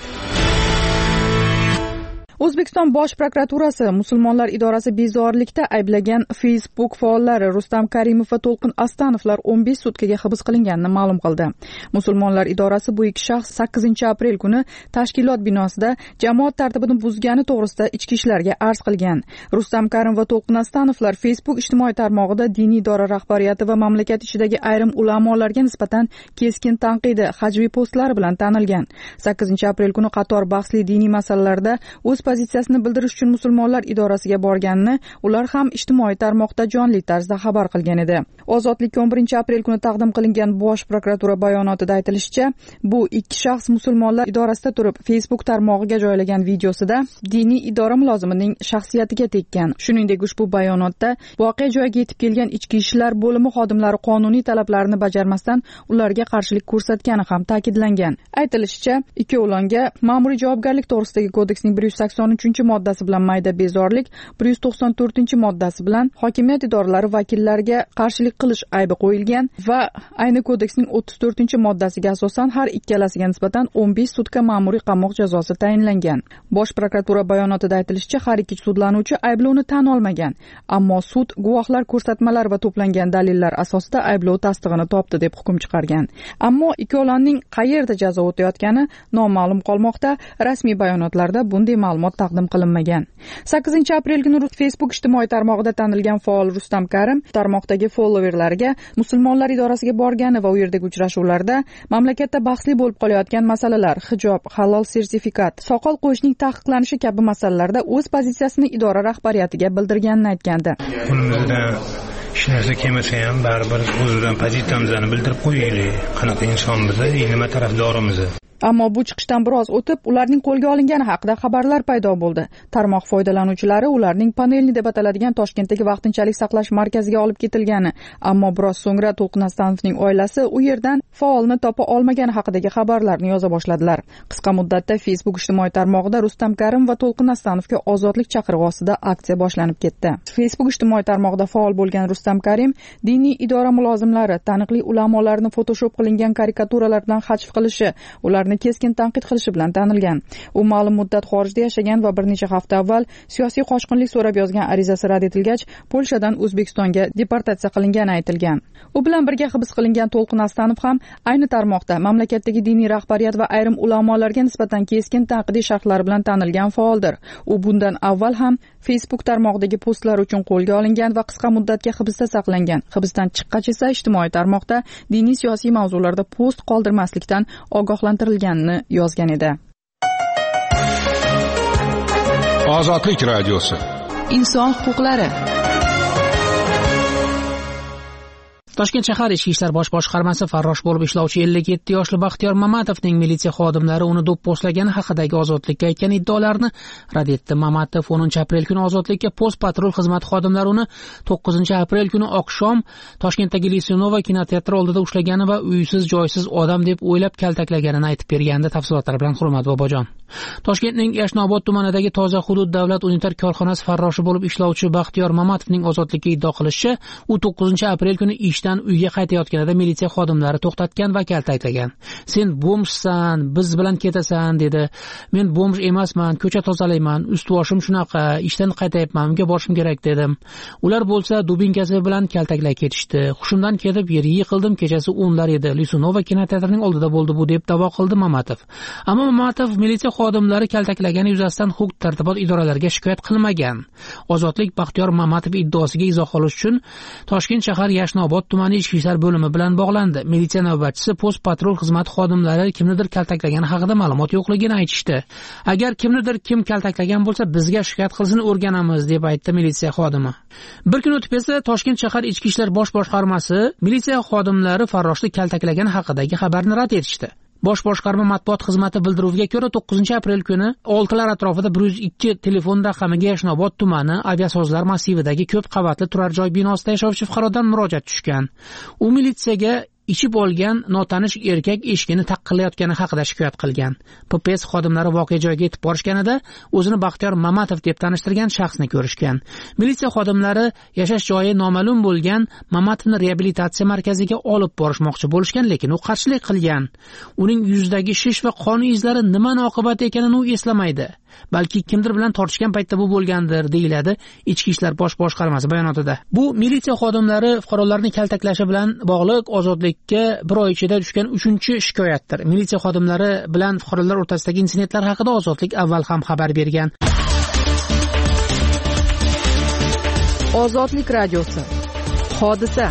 O'zbekiston Bosh prokuraturasi musulmonlar idorasi bezorilikda ayblagan Facebook faollari Rustam Karimov va To'lqin Astanovlar 15 sutkaga hibs qilinganini ma'lum qildi. Musulmonlar idorasi bu ikki shaxs 8 aprel kuni tashkilot binosida jamoat tartibini buzgani to'g'risida ichki ishlarga arz qilgan. Rustam Karimov va To'lqin Astanovlar Facebook ijtimoiy tarmog'ida diniy idora rahbariyati va mamlakat ichidagi ayrim ulamolarga nisbatan keskin tanqidi hajviy postlar bilan tanilgan. 8 aprel kuni qator bahsli diniy masalalarda o'z pozitsiyasini bildirish uchun musulmonlar idorasiga borganini ular ham ijtimoiy tarmoqda jonli tarzda xabar qilgan edi. Ozodlik 11 aprel kuni taqdim qilingan Bosh prokuratura bayonotida aytilishicha, bu ikki shaxs musulmonlar idorasida turib Facebook tarmog'iga joylagan videosida diniy idora mulozimining shaxsiyatiga tekkan. Shuningdek, ushbu bayonotda voqea joyiga yetib kelgan ichki ishlar bo'limi xodimlari qonuniy talablarni bajarmasdan ularga qarshilik ko'rsatgani ham ta'kidlangan. Aytilishicha, ikkovlonga ma'muriy javobgarlik to'g'risidagi kodeksning 183-moddasi bilan mayda bezorlik, 194-moddasi bilan hokimiyat idoralari vakillariga qarshilik qilish aybi qo'yilgan va ayni kodeksning 34-moddasiga asosan har ikkalasiga nisbatan 15 sutka ma'muriy qamoq jazosi tayinlangan. Bosh prokuratura bayonotida aytilishicha, har ikki sudlanuvchi ayblovni tan olmagan, ammo sud guvohlar ko'rsatmalar va to'plangan dalillar asosida ayblov tasdig'ini topdi deb hukm chiqargan. Ammo ikkovlonning qayerda jazo o'tayotgani noma'lum qolmoqda. Rasmiy bayonotlarda bunday ma'lumot taqdim qilinmagan. 8 aprel kuni Facebook ijtimoiy tarmog'ida tanilgan faol Rustam Karim tarmoqdagi followerlariga musulmonlar idorasiga borgani va u yerdagi uchrashuvlarda mamlakatda bahsli bo'lib qolayotgan masalalar, hijob, halol sertifikat, soqol qo'yishning taqiqlanishi kabi masalalarda o'z pozitsiyasini idora rahbariyatiga bildirganini aytgandi. Hech narsa kelmasa ham baribir o'zidan pozitsiyamizni bildirib qo'yaylik. Qanaqa inson biza, nima tarafdorimiz. Ammo bu chiqishdan biroz o'tib, ularning qo'lga olingani haqida xabarlar paydo bo'ldi. Tarmoq foydalanuvchilari ularning panelni deb ataladigan Toshkentdagi vaqtinchalik saqlash markaziga olib ketilgani, ammo biroz so'ngra To'lqin Astanovning oilasi u yerdan faolni topa olmagani haqidagi xabarlarni yoza boshladilar. Qisqa muddatda Facebook ijtimoiy tarmog'ida Rustam Karim va To'lqin Astanovga ozodlik chaqirig'i ostida aksiya boshlanib ketdi. Facebook ijtimoiy tarmog'ida faol bo'lgan Rustam Karim diniy idora mulozimlari taniqli ulamolarni Photoshop qilingan karikaturalardan hajv qilishi, ularni harakatlarini keskin tanqid qilishi bilan tanilgan. U ma'lum muddat xorijda yashagan va bir necha hafta avval siyosiy qochqinlik so'rab yozgan arizasi rad etilgach, Polshadan O'zbekistonga deportatsiya qilingani aytilgan. U bilan birga hibs qilingan To'lqin Astanov ham ayni tarmoqda mamlakatdagi diniy rahbariyat va ayrim ulamolarga nisbatan keskin tanqidiy sharhlar bilan tanilgan faoldir. U bundan avval ham Facebook tarmog'idagi postlar uchun qo'lga olingan va qisqa muddatga hibsda saqlangan. Hibsdan chiqqach esa ijtimoiy tarmoqda diniy siyosiy mavzularda post qoldirmaslikdan ogohlantirilganini yozgan edi. Ozodlik radiosi. Inson huquqlari. Toshkent shahar Ichki ishlar bosh boshqarmasi farrosh bo'lib ishlovchi 57 yoshli Baxtiyor Mamatovning militsiya xodimlari uni do'pposlagani haqidagi ozodlikka aytgan iddaolarini rad etdi. Mamatov 10-aprel kuni ozodlikka post patrul xizmat xodimlari uni 9-aprel kuni oqshom Toshkentdagi Lisunova kinoteatri oldida ushlagani va uysiz joysiz odam deb o'ylab kaltaklaganini aytib bergandi. Tafsilotlar bilan Hurmat Bobojon. Toshkentning Yashnobod tumanidagi Toza hudud davlat unitar korxonasi farroshi bo'lib ishlovchi Baxtiyor Mamatovning ozodlikka iddio qilishicha, u 9-aprel kuni ishdan uyga qaytayotganida militsiya xodimlari to'xtatgan va kaltaklagan. "Sen bomjsan, biz bilan ketasan" dedi. "Men bomj emasman, ko'cha tozalayman, ust-boshim shunaqa, ishdan qaytayapman, uyga borishim kerak" dedim. Ular bo'lsa dubinkasi bilan kaltaklay ketishdi. Hushimdan ketib yerga yiqildim, kechasi 10lar edi. Lisunova kinoteatrining oldida bo'ldi bu deb da'vo qildi Mamatov. Ammo Mamatov militsiya xodimlari kaltaklagani yuzasidan huquq-tartibot idoralariga shikoyat qilmagan. Ozodlik Baxtiyor Mamatov iddaosiga izoh olish uchun Toshkent shahar Yashnobod tumani ichki ishlar bo'limi bilan bog'landi. Militsiya navbatchisi post patrul xizmat xodimlari kimnidir kaltaklagani haqida ma'lumot yo'qligini aytishdi. "Agar kimnidir kim kaltaklagan bo'lsa, bizga shikoyat qilsin, o'rganamiz" deb aytdi militsiya xodimi. Bir kun o'tib esa Toshkent shahar ichki ishlar bosh boshqarmasi militsiya xodimlari farroshni kaltaklagani haqidagi xabarni rad etishdi. Bosh boshqarma matbuot xizmati bildiruviga ko'ra 9-aprel kuni 6lar atrofida 102 telefon raqamiga Yashnobod tumani aviasozlar massividagi ko'p qavatli turar joy binosida yashovchi fuqarodan murojaat tushgan. U militsiyaga ichib olgan notanish erkak eshigini taqillayotgani haqida shikoyat qilgan. PPS xodimlari voqea joyiga yetib borishganida o'zini Baxtiyor Mamatov deb tanishtirgan shaxsni ko'rishgan. Militsiya xodimlari yashash joyi noma'lum bo'lgan Mamatovni reabilitatsiya markaziga olib borishmoqchi bo'lishgan, lekin u qarshilik qilgan. Uning yuzidagi shish va qon izlari nimani oqibati ekanini u eslamaydi. Balki kimdir bilan tortishgan paytda bu bo'lgandir, deyiladi Ichki ishlar bosh boshqarmasi bayonotida. Bu militsiya xodimlari fuqarolarni kaltaklashi bilan bog'liq ozodlikka bir oy ichida tushgan 3-shikoyatdir. Militsiya xodimlari bilan fuqarolar o'rtasidagi insidentlar haqida Ozodlik avval ham xabar bergan. Ozodlik radiosi. Hodisa.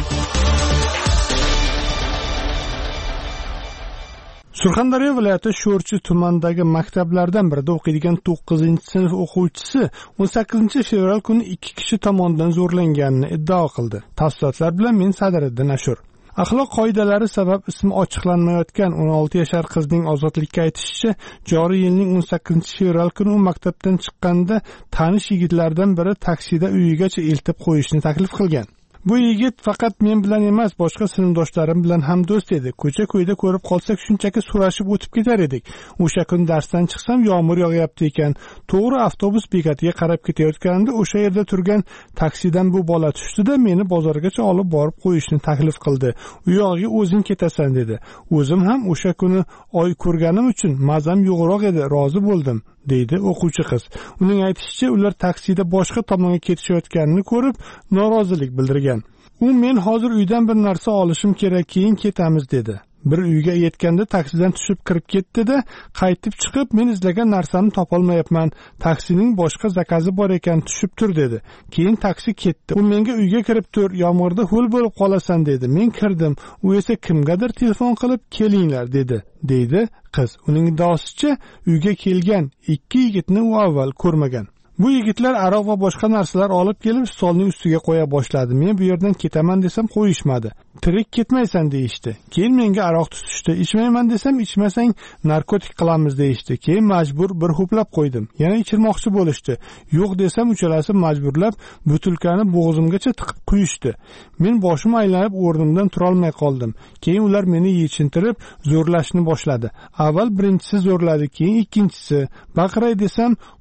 Surxondaryo viloyati Sho'rchi tumanidagi maktablardan birida o'qiydigan 9-sinf o'quvchisi 18-fevral kuni 2 kishi tomonidan zo'rlanganini iddao qildi. Tafsilotlar bilan men Sadiriddin Ashur. Axloq qoidalari sabab ismi ochiqlanmayotgan 16 yashar qizning ozodlikka aytishicha, joriy yilning 18-fevral kuni u maktabdan chiqqanda tanish yigitlardan biri taksida uyigacha eltib qo'yishni taklif qilgan. Bu yigit faqat men bilan emas, boshqa sinfdoshlarim bilan ham do'st edi. Ko'cha-ko'yda ko'rib qolsak, shunchaki so'rashib o'tib ketar edik. O'sha kun darsdan chiqsam, yomg'ir yog'yapti ekan. To'g'ri avtobus bekatiga qarab ketayotganimda o'sha yerda turgan taksidan bu bola tushdi-da, meni bozorgacha olib borib qo'yishni taklif qildi. U yog'iga o'zing ketasan dedi. O'zim ham o'sha kuni oy ko'rganim uchun mazam yo'qroq edi, rozi bo'ldim, deydi o'quvchi qiz. Uning aytishicha, ular taksida boshqa tomonga ketishayotganini ko'rib, norozilik bildirgan. U men hozir uydan bir narsa olishim kerak, keyin ketamiz dedi. Bir uyga yetganda taksidan tushib kirib ketdi-da, qaytib chiqib, men izlagan narsamni topolmayapman. Taksining boshqa zakazi bor ekan, tushib tur dedi. Keyin taksi ketdi. U menga uyga kirib tur, yomg'irda ho'l bo'lib qolasan dedi. Men kirdim. U esa kimgadir telefon qilib, kelinglar dedi, deydi qiz. Uning iddaosicha, uyga kelgan 2 yigitni u avval ko'rmagan. Bu yigitlar aroq va boshqa narsalar olib kelib stolning ustiga qo'ya boshladi. Men bu yerdan ketaman desam qo'yishmadi. Tirik ketmaysan deyishdi. Keyin menga aroq tutishdi. Ichmayman desam ichmasang narkotik qilamiz deyishdi. Keyin majbur bir ho'plab qo'ydim. Yana ichirmoqchi bo'lishdi. Yo'q desam uchalasi majburlab butilkani bo'g'zimgacha tiqib quyishdi. Men boshim aylanib o'rnimdan tura olmay qoldim. Keyin ular meni yechintirib zo'rlashni boshladi. Avval birinchisi zo'rladi, keyin ikkinchisi. Baqiray desam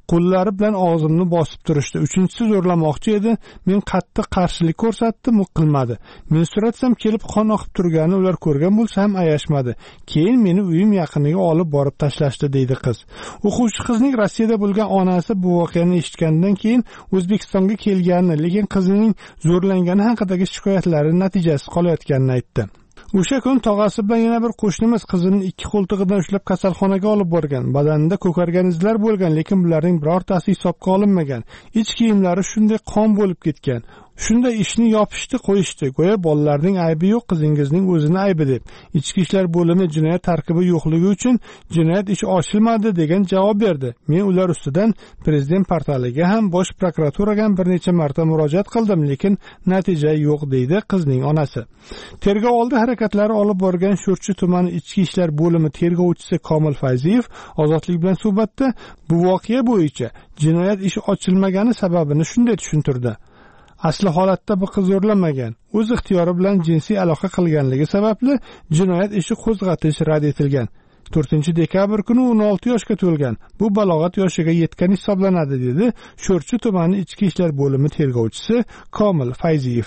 qo'llari bilan og'zimni bosib turishdi. Uchinchisi zo'rlamoqchi edi. Men qattiq qarshilik ko'rsatdim, u qilmadi. Men so'ratsam kelib qon oqib turganini ular ko'rgan bo'lsa ham ayashmadi. Keyin meni uyim yaqiniga olib borib tashlashdi, deydi qiz. O'quvchi qizning Rossiyada bo'lgan onasi bu voqeani eshitgandan keyin O'zbekistonga kelganini, lekin qizining zo'rlangani haqidagi shikoyatlari natijasiz qolayotganini aytdi. O'sha kun tog'asi bilan yana bir qo'shnimiz qizini ikki qo'ltig'idan ushlab kasalxonaga olib borgan. Badanida ko'kargan izlar bo'lgan, lekin bularning birortasi hisobga olinmagan. Ich kiyimlari shunday qon bo'lib ketgan. Shunda ishni yopishdi, qo'yishdi. Go'yo bolalarning aybi yo'q, qizingizning o'zini aybi deb. Ichki ishlar bo'limi jinoyat tarkibi yo'qligi uchun jinoyat ishi ochilmadi degan javob berdi. Men ular ustidan prezident portaliga ham, bosh prokuraturaga ham bir necha marta murojaat qildim, lekin natija yo'q, deydi qizning onasi. Tergov oldi harakatlari olib borgan Sho'rchi tumani ichki ishlar bo'limi tergovchisi Komil Fayziyev Ozodlik bilan suhbatda bu voqea bo'yicha jinoyat ishi ochilmagani sababini shunday tushuntirdi. Asli holatda bu qiz zo'rlanmagan. O'z ixtiyori bilan jinsiy aloqa qilganligi sababli jinoyat ishi qo'zg'atish rad etilgan. 4-dekabr kuni 16 yoshga to'lgan. Bu balog'at yoshiga yetgan hisoblanadi, dedi Sho'rchi tumani ichki ishlar bo'limi tergovchisi Komil Fayziyev.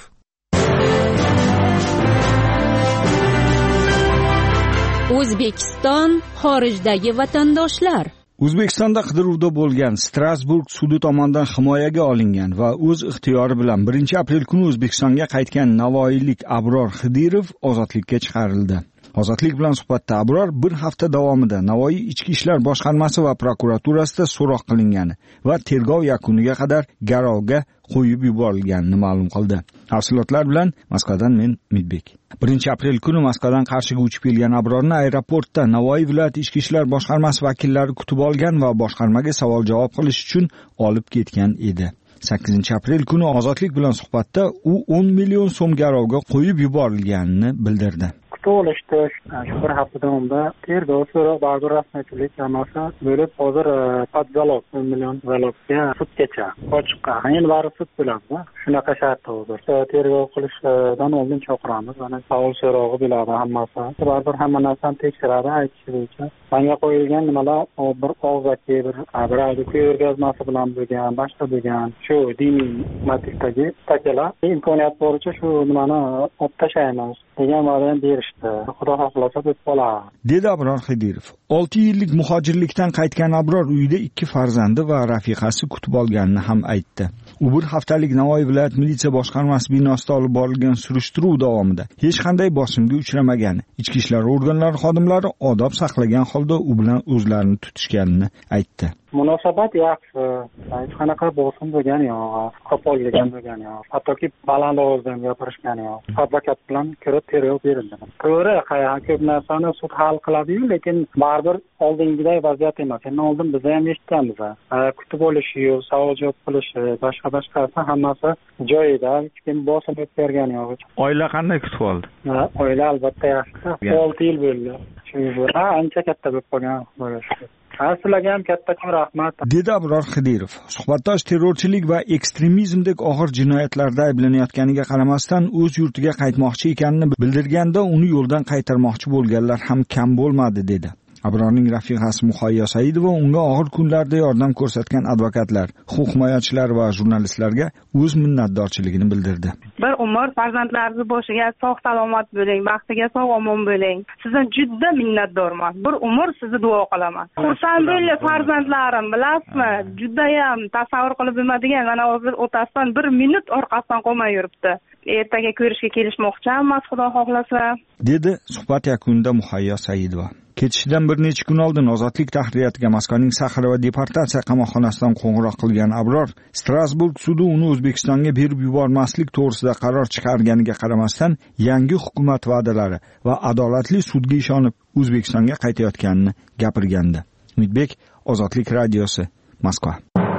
O'zbekiston xorijdagi vatandoshlar. O'zbekistonda qidiruvda bo'lgan Strasburg sudi tomonidan himoyaga olingan va o'z ixtiyori bilan 1-aprel kuni O'zbekistonga qaytgan navoiylik Abror Xidirov ozodlikka chiqarildi. Ozodlik bilan suhbatda Abror bir hafta davomida Navoiy ichki ishlar boshqarmasi va prokuraturasida so'roq qilingani va tergov yakuniga qadar garovga qo'yib yuborilganini ma'lum qildi. Tafsilotlar bilan Moskvadan men Midbek. 1-aprel kuni Moskvadan Qarshiga uchib kelgan Abrorni aeroportda Navoiy viloyat ichki ishlar boshqarmasi vakillari kutib olgan va boshqarmaga savol-javob qilish uchun olib ketgan edi. 8-aprel kuni Ozodlik bilan suhbatda u 10 million so'm garovga qo'yib yuborilganini bildirdi. Olishdi. Shu bir hafta davomida tergov so'roq baribir rasmiychilik hammasi bo'lib hozir podzalog 10 million zalogga sudgacha ochiqqa. Endi baribir sud bo'ladi. Shunaqa shartda hozir. Tergov qilishdan oldin chaqiramiz. Mana savol so'rog'i bo'ladi hammasi. Baribir hamma narsani tekshiradi, aytishi bo'yicha. Menga qo'yilgan nimalar bir og'zaki bir ko'rgazmasi bilan bo'lgan, boshqa bo'lgan shu diniy motivdagi statiyalar imkoniyat boricha shu nimani olib tashlaymiz degan va'dani berishdi. Xudo xohlasa deb qoladi, dedi Abror Xidirov. 6 yillik muhojirlikdan qaytgan Abror uyida 2 farzandi va rafiqasi kutib olganini ham aytdi. U bir haftalik Navoiy viloyat militsiya boshqarmasi binosida olib borilgan surishtiruv davomida hech qanday bosimga uchramagan. Ichki ishlar organlari xodimlari odob saqlagan holda u bilan o'zlarini tutishganini aytdi. Munosabat yaxshi, hech qanaqa bosim bo'lgani yo'q, qo'pollik bo'lgani yo'q. Hattoki baland ovozda gapirishgani yo'q. Advokat bilan ko'rib tergov berildi. To'g'ri, ko'p narsani sud hal qiladi-yu, lekin baribir oldingiday vaziyat emas. Endi oldin biz ham eshitganmiz. Kutib olishi, savol-javob qilishi, boshqa hammasi joyida, hech kim bosim bergani yo'q. Oila qanday kutib oldi? Oila albatta yaxshi. 6 yil bo'ldi. Ancha katta bo'lib qolgan bo'lishi. Sizlarga ham kattakon rahmat, dedi Abror Xidirov. Suhbatdosh terrorchilik va ekstremizmdek og'ir jinoyatlarda ayblanayotganiga qaramasdan o'z yurtiga qaytmoqchi ekanini bildirganda uni yo'ldan qaytarmoqchi bo'lganlar ham kam bo'lmadi, dedi. Abrorning rafiqasi Muhayyo Saidova unga og'ir kunlarda yordam ko'rsatgan advokatlar, huquq himoyachilar va jurnalistlarga o'z minnatdorchiligini bildirdi. Bir umr farzandlaringiz boshiga sog' salomat bo'ling, baxtiga sog' omon bo'ling. Sizdan juda minnatdorman. Bir umr sizni duo qilaman. Xursand bo'linglar farzandlarim, bilasizmi? Juda ham tasavvur qilib bo'lmaydigan, mana hozir otasidan 1 minut orqasidan qolmay yuribdi. Ertaga ko'rishga kelishmoqchiman, Xudo xohlasa, dedi suhbat yakunida Muhayyo Saidova. Ketishidan bir necha kun oldin Ozodlik tahriyatiga Moskvaning Saxar va deportatsiya qamoqxonasidan qo'ng'iroq qilgan Abror, Strasburg sudi uni O'zbekistonga berib yubormaslik to'g'risida qaror chiqarganiga qaramasdan yangi hukumat va'dalari va adolatli sudga ishonib O'zbekistonga qaytayotganini gapirgandi. Midbek, Ozodlik radiosi, Moskva.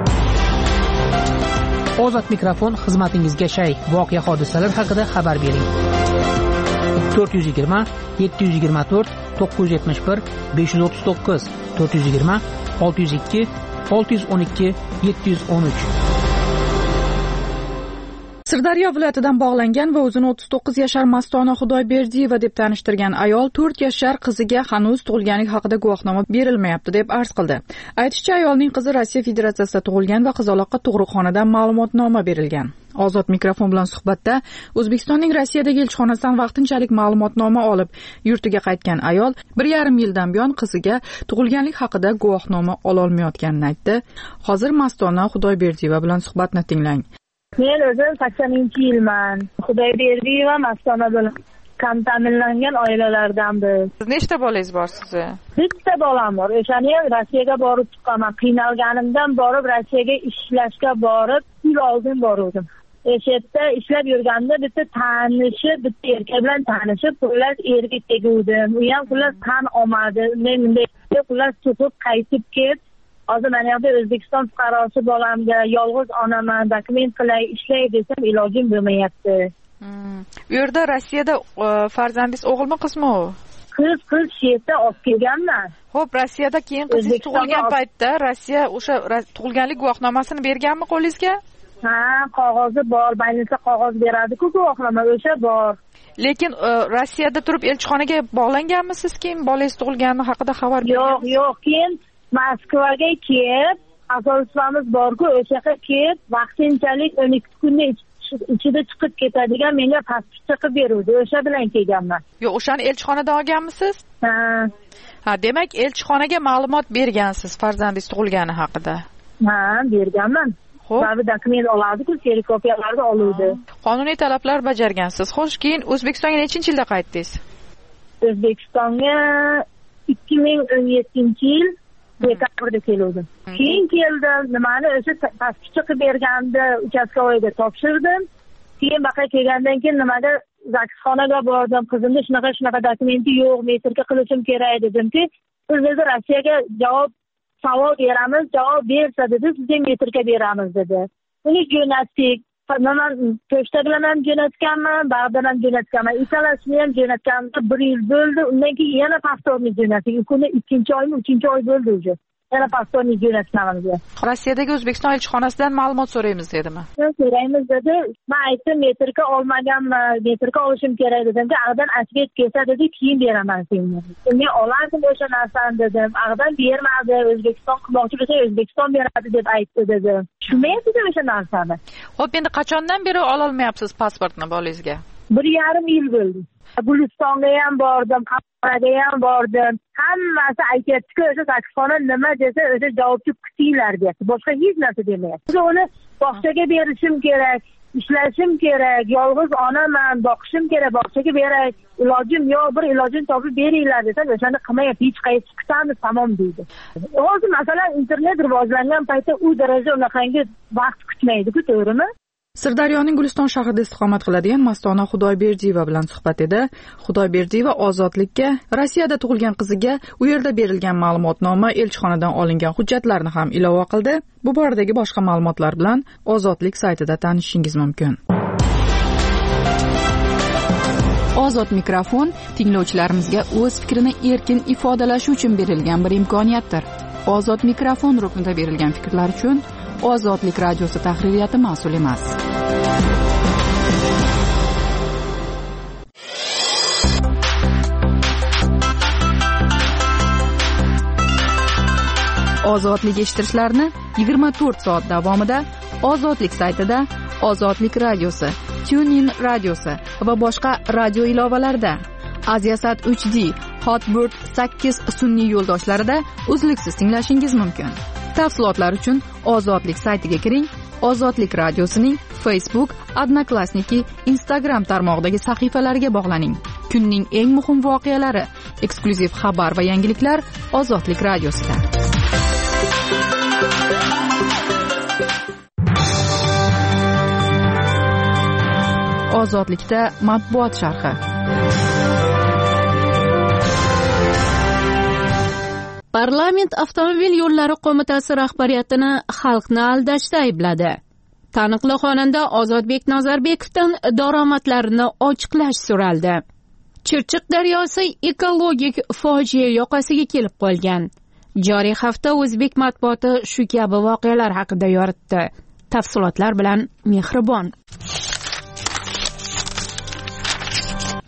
Ozod mikrofon xizmatingizga shay. Voqea hodisalar haqida xabar bering. 420 724 971 539 420 602 612 713. Sirdaryo viloyatidan bog'langan va o'zini 39 yashar Mastona Xudoyberdiyeva deb tanishtirgan ayol 4 yashar qiziga hanuz tug'ilganlik haqida guvohnoma berilmayapti deb arz qildi. Aytishicha, ayolning qizi Rossiya Federatsiyasida tug'ilgan va qizaloqqa tug'ruqxonadan ma'lumotnoma berilgan. Ozod mikrofon bilan suhbatda O'zbekistonning Rossiyadagi elchixonasidan vaqtinchalik ma'lumotnoma olib, yurtiga qaytgan ayol 1,5 yildan buyon qiziga tug'ilganlik haqida guvohnoma ola olmayotganini aytdi. Hozir Mastona Xudoyberdiyeva bilan suhbatni tinglang. Men o'zim 80-yilman. Xudoyberdiyeva Mastona bilan kam ta'minlangan oilalardan biz. Nechta bolangiz bor sizni? Bitta bolam bor. O'shani ham Rossiyaga borib chiqqanman. Qiynalganimdan borib Rossiyaga ishlashga borib, yil oldin bordim. O'sha yerda ishlab yurganda bitta erkak bilan tanishib, xullas erga teguvdim. U ham xullas tan olmadi. Men bunday xullas chiqib qaytib ket. Hozir men yerda O'zbekiston fuqarosi bolamga yolg'iz onaman, dokument qilay, ishlay desam ilojim bo'lmayapti. U yerda Rossiyada farzandingiz o'g'ilmi, qizmi u? Qiz shu yerda olib kelganman. Xo'p, Rossiyada keyin qizingiz tug'ilgan paytda Rossiya o'sha tug'ilganlik guvohnomasini berganmi qo'lingizga? Ha, qog'ozi bor, больница qog'oz beradi-ku, guvohnoma o'sha bor. Lekin Rossiyada turib elchixonaga bog'langanmisiz keyin bolangiz tug'ilgani haqida xabar berganmisiz? Yo'q, keyin Moskvaga kelib, asoschimiz bor-ku, o'sha yerga kelib, vaqtinchalik 12 kunning ichida chiqib ketadigan menga pasport chiqib beruvdi. O'sha bilan kelganman. Yo'q, o'shani elchixonadan olganmisiz? Ha, demak, elchixonaga ma'lumot bergansiz farzandingiz tug'ilgani haqida. Ha, berganman. Xo'p, dokument oladi-ku, sertifikatlarni oluvdi. Qonuniy talablar bajargansiz. Xo'sh, keyin O'zbekistonga nechinchi yilda qaytdingiz? O'zbekistonga 2017-yil dekabrda keldim. Keyin keldim, nimani o'sha pasport chiqib berganda uchastkovoyga topshirdim. Keyin baqa kelgandan keyin nimaga zaksxonaga bordim. Qizimda shunaqa dokumenti yo'q, metrga qilishim kerak dedimki, biz Rossiyaga savol beramiz, javob bersa dedi, sizga metrga beramiz dedi. Uni jo'natdik. Men pochta bilan ham jo'natganman, bag'dan ham jo'natganman. Ikkalasini ham jo'natganimda 1 yil bo'ldi. Undan keyin yana pasportni jo'natdik. Kuni 2-oymi, 3-oy bo'ldi уже. Yana pasportni jo'natganimizga. Rossiyadagi O'zbekiston elchixonasidan ma'lumot so'raymiz dedimi? So'raymiz dedi. Men aytdim, metrga olmaganman, metrga olishim kerak dedimki, ag'dan asbet kelsa dedi, keyin beraman senga. Men olardim o'sha narsani dedim. Ag'dan bermadi, O'zbekiston qilmoqchi bo'lsa O'zbekiston beradi deb aytdi dedi. Tushunmayapsiz o'sha narsani. Xo'p, endi qachondan beri ola olmayapsiz pasportni bolangizga? 1,5 yil bo'ldi. Gulistonga ham bordim, Qamaraga ham bordim. Hammasi aytayapti-ku, o'sha zaksxona nima desa, o'sha javobchi kutinglar deyapti. Boshqa hech narsa demayapti. Uni bog'chaga berishim kerak, ishlashim kerak, yolg'iz onaman, boqishim kerak, bog'chaga beray. Ilojim yo'q, bir ilojini topib beringlar desam, o'shani qilmayapti, hech qaysi chiqsamiz tamom deydi. Hozir masalan internet rivojlangan paytda u daraja unaqangi vaqt kutmaydi-ku, to'g'rimi? Sirdaryoning Guliston shahrida istiqomat qiladigan Mastona Xudoyberdiyeva bilan suhbat edi. Xudoyberdiyeva ozodlikka Rossiyada tug'ilgan qiziga u yerda berilgan ma'lumotnoma, elchixonadan olingan hujjatlarni ham ilova qildi. Bu boradagi boshqa ma'lumotlar bilan Ozodlik saytida tanishishingiz mumkin. Ozod mikrofon tinglovchilarimizga o'z fikrini erkin ifodalashi uchun berilgan bir imkoniyatdir. Ozod mikrofon ruknida berilgan fikrlar uchun Ozodlik radiosi tahririyati mas'ul emas. Ozodlik eshittirishlarni 24 soat davomida Ozodlik saytida, Ozodlik radiosi, TuneIn radiosi va boshqa radio ilovalarida, Aziasat 3D, Hotbird 8 sun'iy yo'ldoshlarida uzluksiz tinglashingiz mumkin. Tafsilotlar uchun Ozodlik saytiga kiring. Ozodlik radiosining Facebook, Odnoklassniki, Instagram tarmog'idagi sahifalariga bog'laning. Kunning eng muhim voqealari, eksklyuziv xabar va yangiliklar Ozodlik radiosida. Ozodlikda matbuot sharhi. Parlament avtomobil yo'llari qo'mitasi rahbariyatini xalqni aldashda aybladi. Taniqli xonanda Ozodbek Nazarbekovdan daromadlarini ochiqlash so'raldi. Chirchiq daryosi ekologik fojia yoqasiga kelib qolgan. Joriy hafta o'zbek matbuoti shu kabi voqealar haqida yoritdi. Tafsilotlar bilan Mehribon.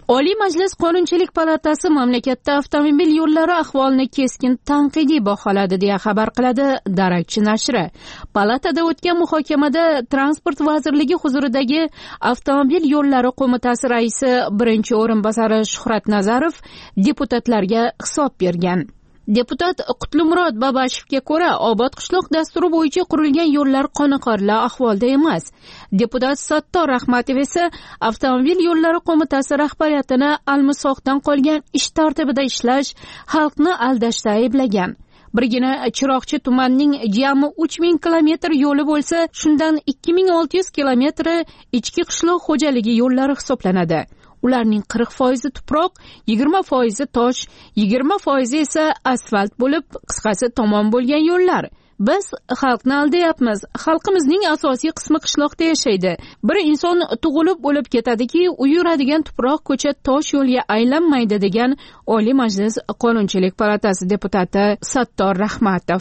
Oliy Majlis Qonunchilik palatasi mamlakatda avtomobil yo'llari ahvolini keskin tanqidiy baholadi deya xabar qiladi Darakchi nashri. Palatada o'tgan muhokamada Transport vazirligi huzuridagi Avtomobil yo'llari qo'mitasi raisi birinchi o'rinbosari Shuhrat Nazarov deputatlarga hisob bergan. Deputat Qutlumurod Babashevga ko'ra, Obod qishloq dasturi bo'yicha qurilgan yo'llar qoniqarli ahvolda emas. Deputat Sattor Rahmatov esa Avtomobil yo'llari qo'mitasi rahbariyatini almisoqdan qolgan ish tartibida ishlash, xalqni aldashda ayblagan. Birgina Chiroqchi tumanining jami 3000 kilometr yo'li bo'lsa, shundan 2600 kilometri ichki qishloq xo'jaligi yo'llari hisoblanadi. Ularning 40% tuproq, 20% tosh, 20% esa asfalt bo'lib, qisqasi tomon bo'lgan yo'llar. Biz xalqni aldayapmiz. Xalqimizning asosiy qismi qishloqda yashaydi. Bir inson tug'ilib o'lib ketadiki, u yuradigan tuproq, ko'cha, tosh yo'lga aylanmaydi degan Oliy Majlis Qonunchilik palatasi deputati Sattor Rahmatov.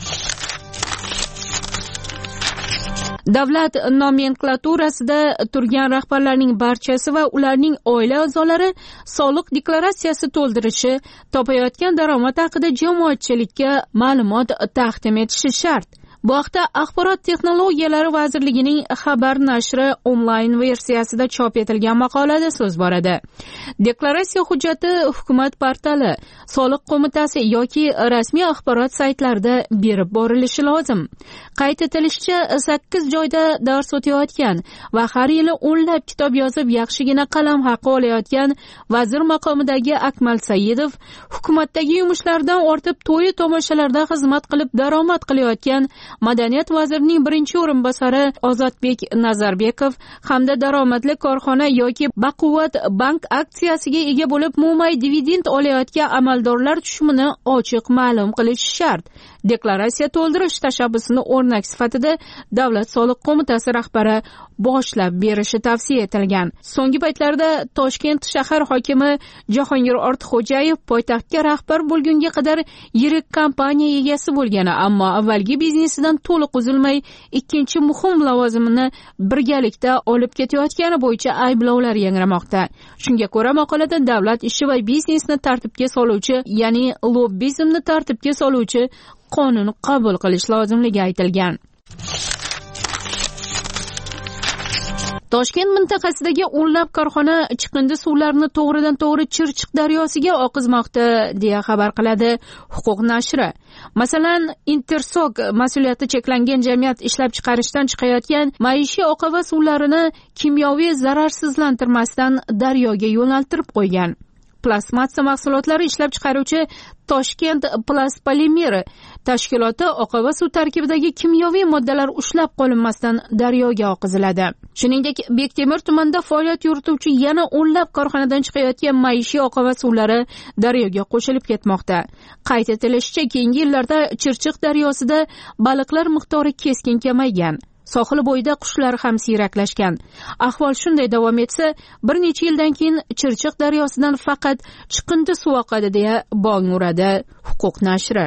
Davlat nomenklaturasida turgan rahbarlarning barchasi va ularning oila a'zolari soliq deklaratsiyasi to'ldirishi, topayotgan daromad haqida jamoatchilikka ma'lumot taqdim etishi shart. Bu haqda Axborot texnologiyalari vazirligining xabar nashri onlayn versiyasida chop etilgan maqolada so'z boradi. Deklaratsiya hujjati hukumat portali, soliq qo'mitasi yoki rasmiy axborot saytlarida berib borilishi lozim. Qayd etilishicha, 8 joyda dars o'tayotgan va har yili o'nlab kitob yozib yaxshigina qalam haqi olayotgan vazir maqomidagi Akmal Saidov, hukumatdagi yumushlardan ortib to'yi tomoshalarda xizmat qilib daromad qilayotgan Madaniyat vazirining birinchi o'rinbosari Ozodbek Nazarbekov hamda daromadli korxona yoki baquvvat bank aksiyasiga ega bo'lib mo'may dividend olayotgan amaldorlar tushumini ochiq ma'lum qilish shart. Deklaratsiya to'ldirish tashabbusini o'rnak sifatida Davlat soliq qo'mitasi rahbari boshlab berishi tavsiya etilgan. So'nggi paytlarda Toshkent shahar hokimi Jahongir Ortiqxo'jayev poytaxtga rahbar bo'lgunga qadar yirik kompaniya egasi bo'lgan, ammo avvalgi biznesidan to'liq uzilmay ikkinchi muhim lavozimini birgalikda olib ketayotgani bo'yicha ayblovlar yangramoqda. Shunga ko'ra, maqolada davlat ishi va biznesni tartibga soluvchi, ya'ni lobbizmni tartibga soluvchi qonun qabul qilish lozimligi aytilgan. Toshkent mintaqasidagi o'nlab korxona chiqindi suvlarini to'g'ridan to'g'ri Chirchiq daryosiga oqizmoqda deya xabar qiladi Huquq nashri. Masalan, Intersog mas'uliyati cheklangan jamiyat ishlab chiqarishdan chiqayotgan maishiy oqova suvlarini kimyoviy zararsizlantirmasdan daryoga yo'naltirib qo'ygan. Plastmassa mahsulotlari ishlab chiqaruvchi Toshkent Plastpolimer tashkiloti oqova suv tarkibidagi kimyoviy moddalar ushlab qolinmasdan daryoga oqiziladi. Shuningdek, Bektemir tumanida faoliyat yurituvchi yana o'nlab korxonadan chiqayotgan maishiy oqova suvlari daryoga qo'shilib ketmoqda. Qayd etilishicha, keyingi yillarda Chirchiq daryosida baliqlar miqdori keskin kamaygan. Sohil bo'yida qushlar ham siyraklashgan. Ahvol shunday davom etsa, bir necha yildan keyin Chirchiq daryosidan faqat chiqindi suv oqadi deya bong uradi Huquq nashri.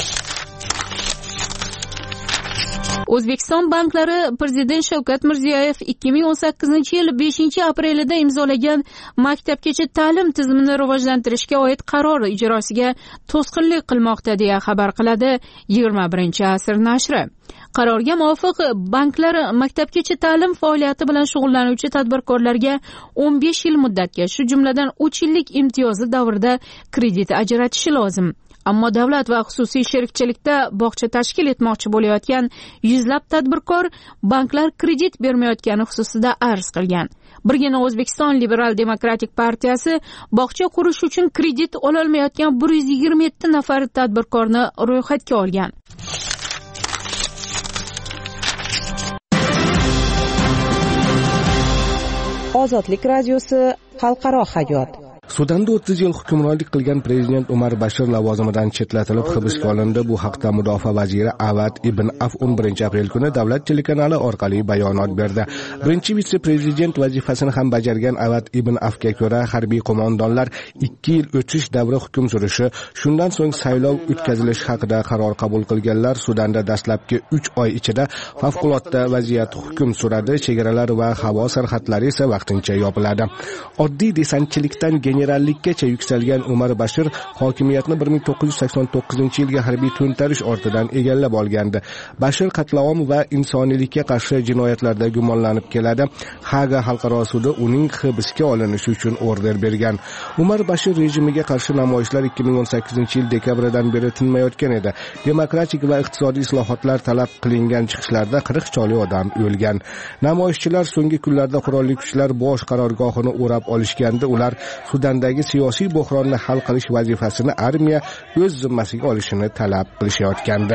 O'zbekiston banklari Prezident Shavkat Mirziyoyev 2018-yil 5-aprelida imzolagan maktabgacha ta'lim tizimini rivojlantirishga oid qaror ijrosiga to'sqinlik qilmoqda deya xabar qiladi 21-asr nashri. Qarorga muvofiq, banklar maktabgacha ta'lim faoliyati bilan shug'ullanuvchi tadbirkorlarga 15 yil muddatga, shu jumladan 3 yillik imtiyozli davrda kredit ajratishi lozim. Ammo davlat va xususiy sherikchilikda bog'cha tashkil etmoqchi bo'layotgan yuzlab tadbirkor banklar kredit bermayotgani xususida arz qilgan. Birgina O'zbekiston Liberal demokratik partiyasi bog'cha qurish uchun kredit ololmayotgan 127 nafar tadbirkorni ro'yxatga olgan. Ozodlik radiosi xalqaro hayot. Sudanda 30 yil hukmronlik qilgan prezident Umar Bashir lavozimidan chetlatilib hibsga olindi. Bu haqda mudofaa vaziri Avad ibn Af 11 aprel kuni davlat telekanali orqali bayonot berdi. Birinchi vitse-prezident vazifasini ham bajargan Avad ibn Afga ko'ra, harbiy qo'mondonlar 2 yil o'tish davri hukm surishi, shundan so'ng saylov o'tkazilishi haqida qaror qabul qilganlar. Sudanda dastlabki 3 oy ichida favqulodda vaziyat hukm suradi. Chegaralar va havo sarhadlari esa vaqtincha yopiladi. Oddiy desantchilikdan generallikkacha yuksalgan Umar Bashir hokimiyatni 1989-yilga harbiy to'ntarish ortidan egallab olgandi. Bashir qatlavon va insoniylikka qarshi jinoyatlarda gumonlanib keladi. Haga xalqaro sudi uning hibsga olinishi uchun order bergan. Umar Bashir rejimiga qarshi namoyishlar 2018-yil dekabridan beri tinmayotgan edi. Demokratik va iqtisodiy islohotlar talab qilingan chiqishlarda 40 choli odam o'lgan. Namoyishchilar so'nggi kunlarda qurolli kuchlar bosh qarorgohini o'rab olishganda ular Sudandagi siyosiy bo'hronni hal qilish vazifasini armiya o'z zimmasiga olishini talab qilishayotgandi.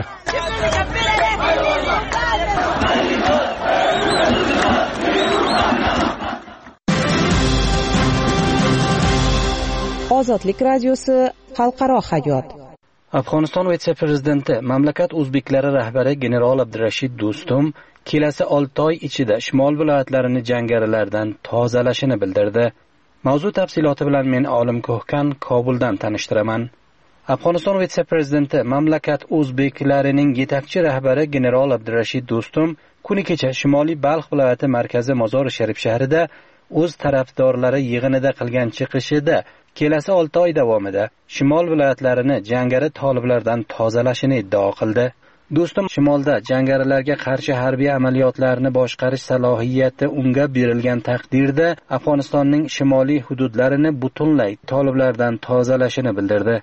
Ozodlik radiosi xalqaro hayot. Afg'oniston vitse-prezidenti, mamlakat o'zbeklari rahbari general Abdurashid Do'stum kelasi 6 oy ichida shimol viloyatlarini jangarilardan tozalashini bildirdi. Mavzu tafsiloti bilan men Olim Ko'hkan Kobuldan tanishtiraman. Afg'oniston vitse-prezidenti, mamlakat o'zbeklarining yetakchi rahbari general Abdurashid Do'stum kuni kecha Shimoliy Balx viloyati markazi Mozori Sharif shahrida o'z tarafdorlari yig'inida qilgan chiqishida kelasi 6 oy davomida shimol viloyatlarini jangari toliblardan tozalashini iddao qildi. Do'stum shimolda jangarilarga qarshi harbiy amaliyotlarni boshqarish salohiyati unga berilgan taqdirda Afg'onistonning shimoliy hududlarini butunlay toliblardan tozalashini bildirdi.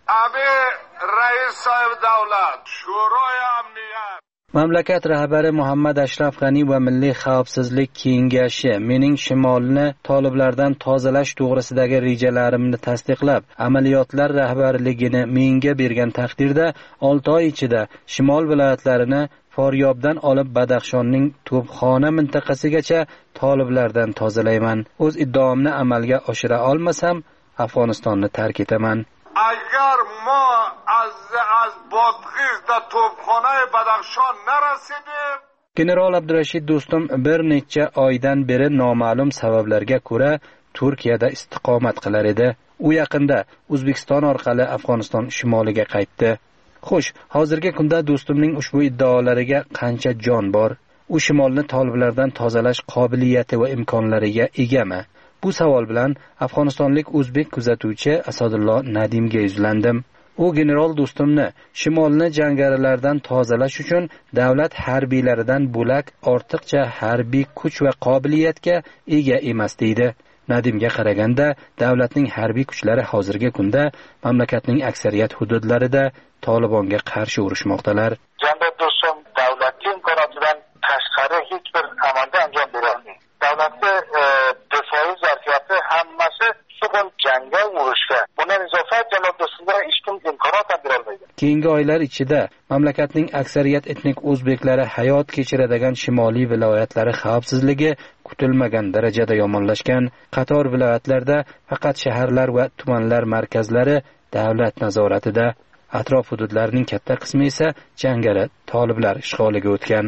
Mamlakat rahbari Muhammad Ashraf G'ani va Milliy xavfsizlik kengashi mening shimolni toliblardan tozalash to'g'risidagi rejalarimni tasdiqlab, amaliyotlar rahbarligini menga bergan taqdirda 6 oy ichida shimol viloyatlarini Faryobdan olib Badaxshonning To'pxona mintaqasigacha toliblardan tozalayman. O'z iddaomni amalga oshira olmasam, Afg'onistonni tark etaman. اگر ما از بادغیس در توپخانه بدخشان نرسیدیم. General Abdurashid Do'stum bir necha oydan beri noma'lum sabablarga ko'ra Turkiyada istiqomat qilar edi. U yaqinda O'zbekiston orqali Afg'oniston shimoliga qaytdi. Xo'sh, hozirgi kunda Do'stumning ushbu iddaolariga qancha jon bor? U shimolni toliblardan tozalash qobiliyati va imkonlariga egami? Bu savol bilan Afg'onistonlik o'zbek kuzatuvchi Asadullo Nadimga yuzlandim. U general Do'stumni shimolni jangarilardan tozalash uchun davlat harbiylaridan bo'lak ortiqcha harbiy kuch va qobiliyatga ega emas deydi. Nadimga qaraganda, davlatning harbiy kuchlari hozirgi kunda mamlakatning aksariyat hududlarida Tolibonga qarshi urushmoqdalar. General Do'stum davlatning imkoniyatidan tashqari hech bir amalda anjom berolmaydi. Davlatda difoi zarfiyati hammasi shu jangga urushga. Bundan izofa General Do'stumga hech kim imkoniyat berolmaydi. Keyingi oylar ichida mamlakatning aksariyat etnik o'zbeklari hayot kechiradigan shimoliy viloyatlari xavfsizligi kutilmagan darajada yomonlashgan. Qator viloyatlarda faqat shaharlar va tumanlar markazlari davlat nazoratida, atrof hududlarining katta qismi esa jangari toliblar ishg'oliga o'tgan.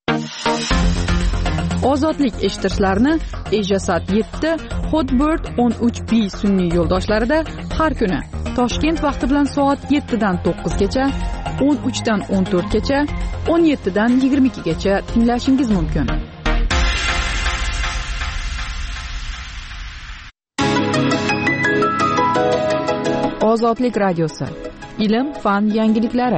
Ozodlik eshitishlarni Ejasat 7, Hotbird 13B sun'iy yo'ldoshlarida har kuni Toshkent vaqti bilan soat 7 dan 9 gacha, 13 dan 14 gacha, 17 dan 22 gacha tinglashingiz mumkin. Ozodlik radiosi. Ilm, fan yangiliklari.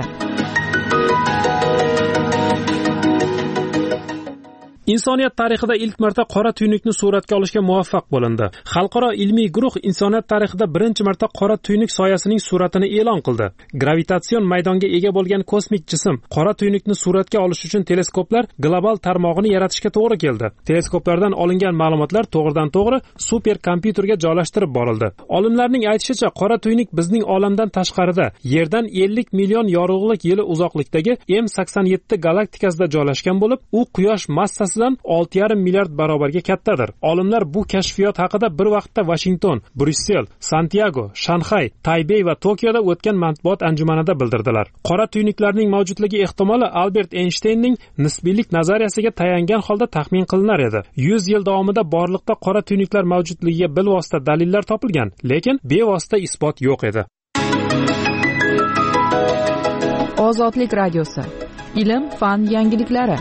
Insoniyat tarixida ilk marta qora tuynukni suratga olishga muvaffaq bo'lindi. Xalqaro ilmiy guruh insoniyat tarixida birinchi marta qora tuynuk soyasining suratini e'lon qildi. Gravitatsion maydonga ega bo'lgan kosmik jism qora tuynukni suratga olish uchun teleskoplar global tarmog'ini yaratishga to'g'ri keldi. Teleskoplardan olingan ma'lumotlar to'g'ridan-to'g'ri super kompyuterga joylashtirib borildi. Olimlarning aytishicha, qora tuynuk bizning olamdan tashqarida, Yerdan 50 million yorug'lik yili uzoqlikdagi M87 galaktikasida joylashgan bo'lib, u Quyosh massasi masalan 6,5 milliard barobarga kattadir. Olimlar bu kashfiyot haqida bir vaqtda Washington, Bryussel, Santiago, Shanxay, Taybey va Tokioda o'tgan matbuot anjumanida bildirdilar. Qora tuynuklarning mavjudligi ehtimoli Albert Einsteinning nisbiylik nazariyasiga tayangan holda taxmin qilinar edi. 100 yil davomida borliqda qora tuynuklar mavjudligiga bilvosita dalillar topilgan, lekin bevosita isbot yo'q edi. Ozodlik radiosi. Ilm, fan yangiliklari.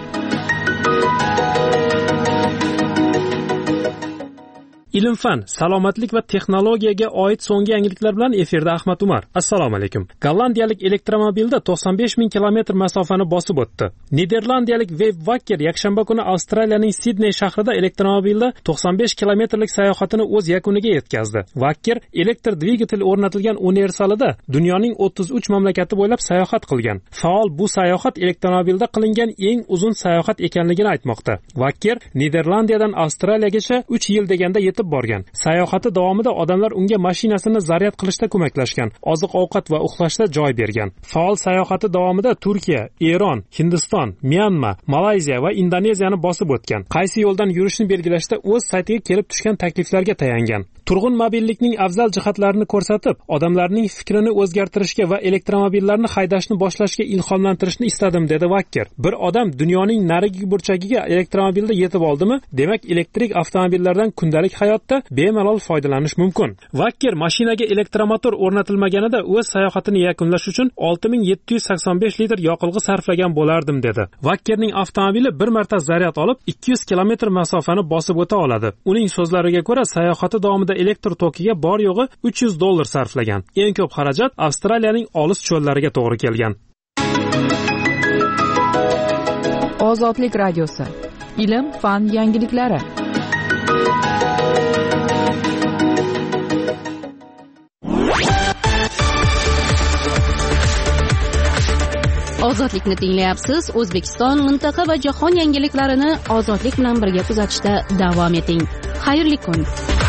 Ilm-fan, salomatlik va texnologiyaga oid so'nggi yangiliklar bilan efirda Ahmad Umar. Assalomu alaykum. Gollandiyalik elektromobilda 95 ming kilometr masofani bosib o'tdi. Niderlandiyalik Web Wacker yakshanba kuni Avstraliyaning Sidney shahrida elektromobilda 95 kilometrlik sayohatini o'z yakuniga yetkazdi. Wacker elektr dvigatel o'rnatilgan universalida dunyoning 33 mamlakati bo'ylab sayohat qilgan. Faol bu sayohat elektromobilda qilingan eng uzun sayohat ekanligini aytmoqda. Wacker Niderlandiyadan Avstraliyagacha 3 yil deganda yetib borgan. Sayohati davomida odamlar unga mashinasini zaryad qilishda ko'maklashgan, oziq-ovqat va uxlashda joy bergan. Faol sayohati davomida Turkiya, Eron, Hindiston, Myanma, Malayziya va Indoneziyani bosib o'tgan. Qaysi yo'ldan yurishni belgilashda o'z saytiga kelib tushgan takliflarga tayangan. Turg'un mobillikning afzal jihatlarini ko'rsatib, odamlarning fikrini o'zgartirishga va elektromobillarni haydashni boshlashga ilhomlantirishni istadim, dedi Wacker. Bir odam dunyoning narigi burchagiga elektromobilda yetib oldimi, demak elektrik avtomobillardan kundalik hayotda bemalol foydalanish mumkin. Wacker mashinaga elektromotor o'rnatilmaganida o'z sayohatini yakunlash uchun 6785 litr yoqilg'i sarflagan bo'lardim, dedi. Wackerning avtomobili bir marta zaryad olib 200 kilometr masofani bosib o'ta oladi. Uning so'zlariga ko'ra, sayohati davomida elektr tokiga bor yo'g'i $300 sarflagan. Eng ko'p xarajat Avstraliyaning olis cho'llariga to'g'ri kelgan. Ozodlik radiosi. Ilm, fan yangiliklari. Ozodlikni tinglayapsiz. O'zbekiston, mintaqa va jahon yangiliklarini ozodlik bilan birga kuzatishda davom eting. Xayrli kun.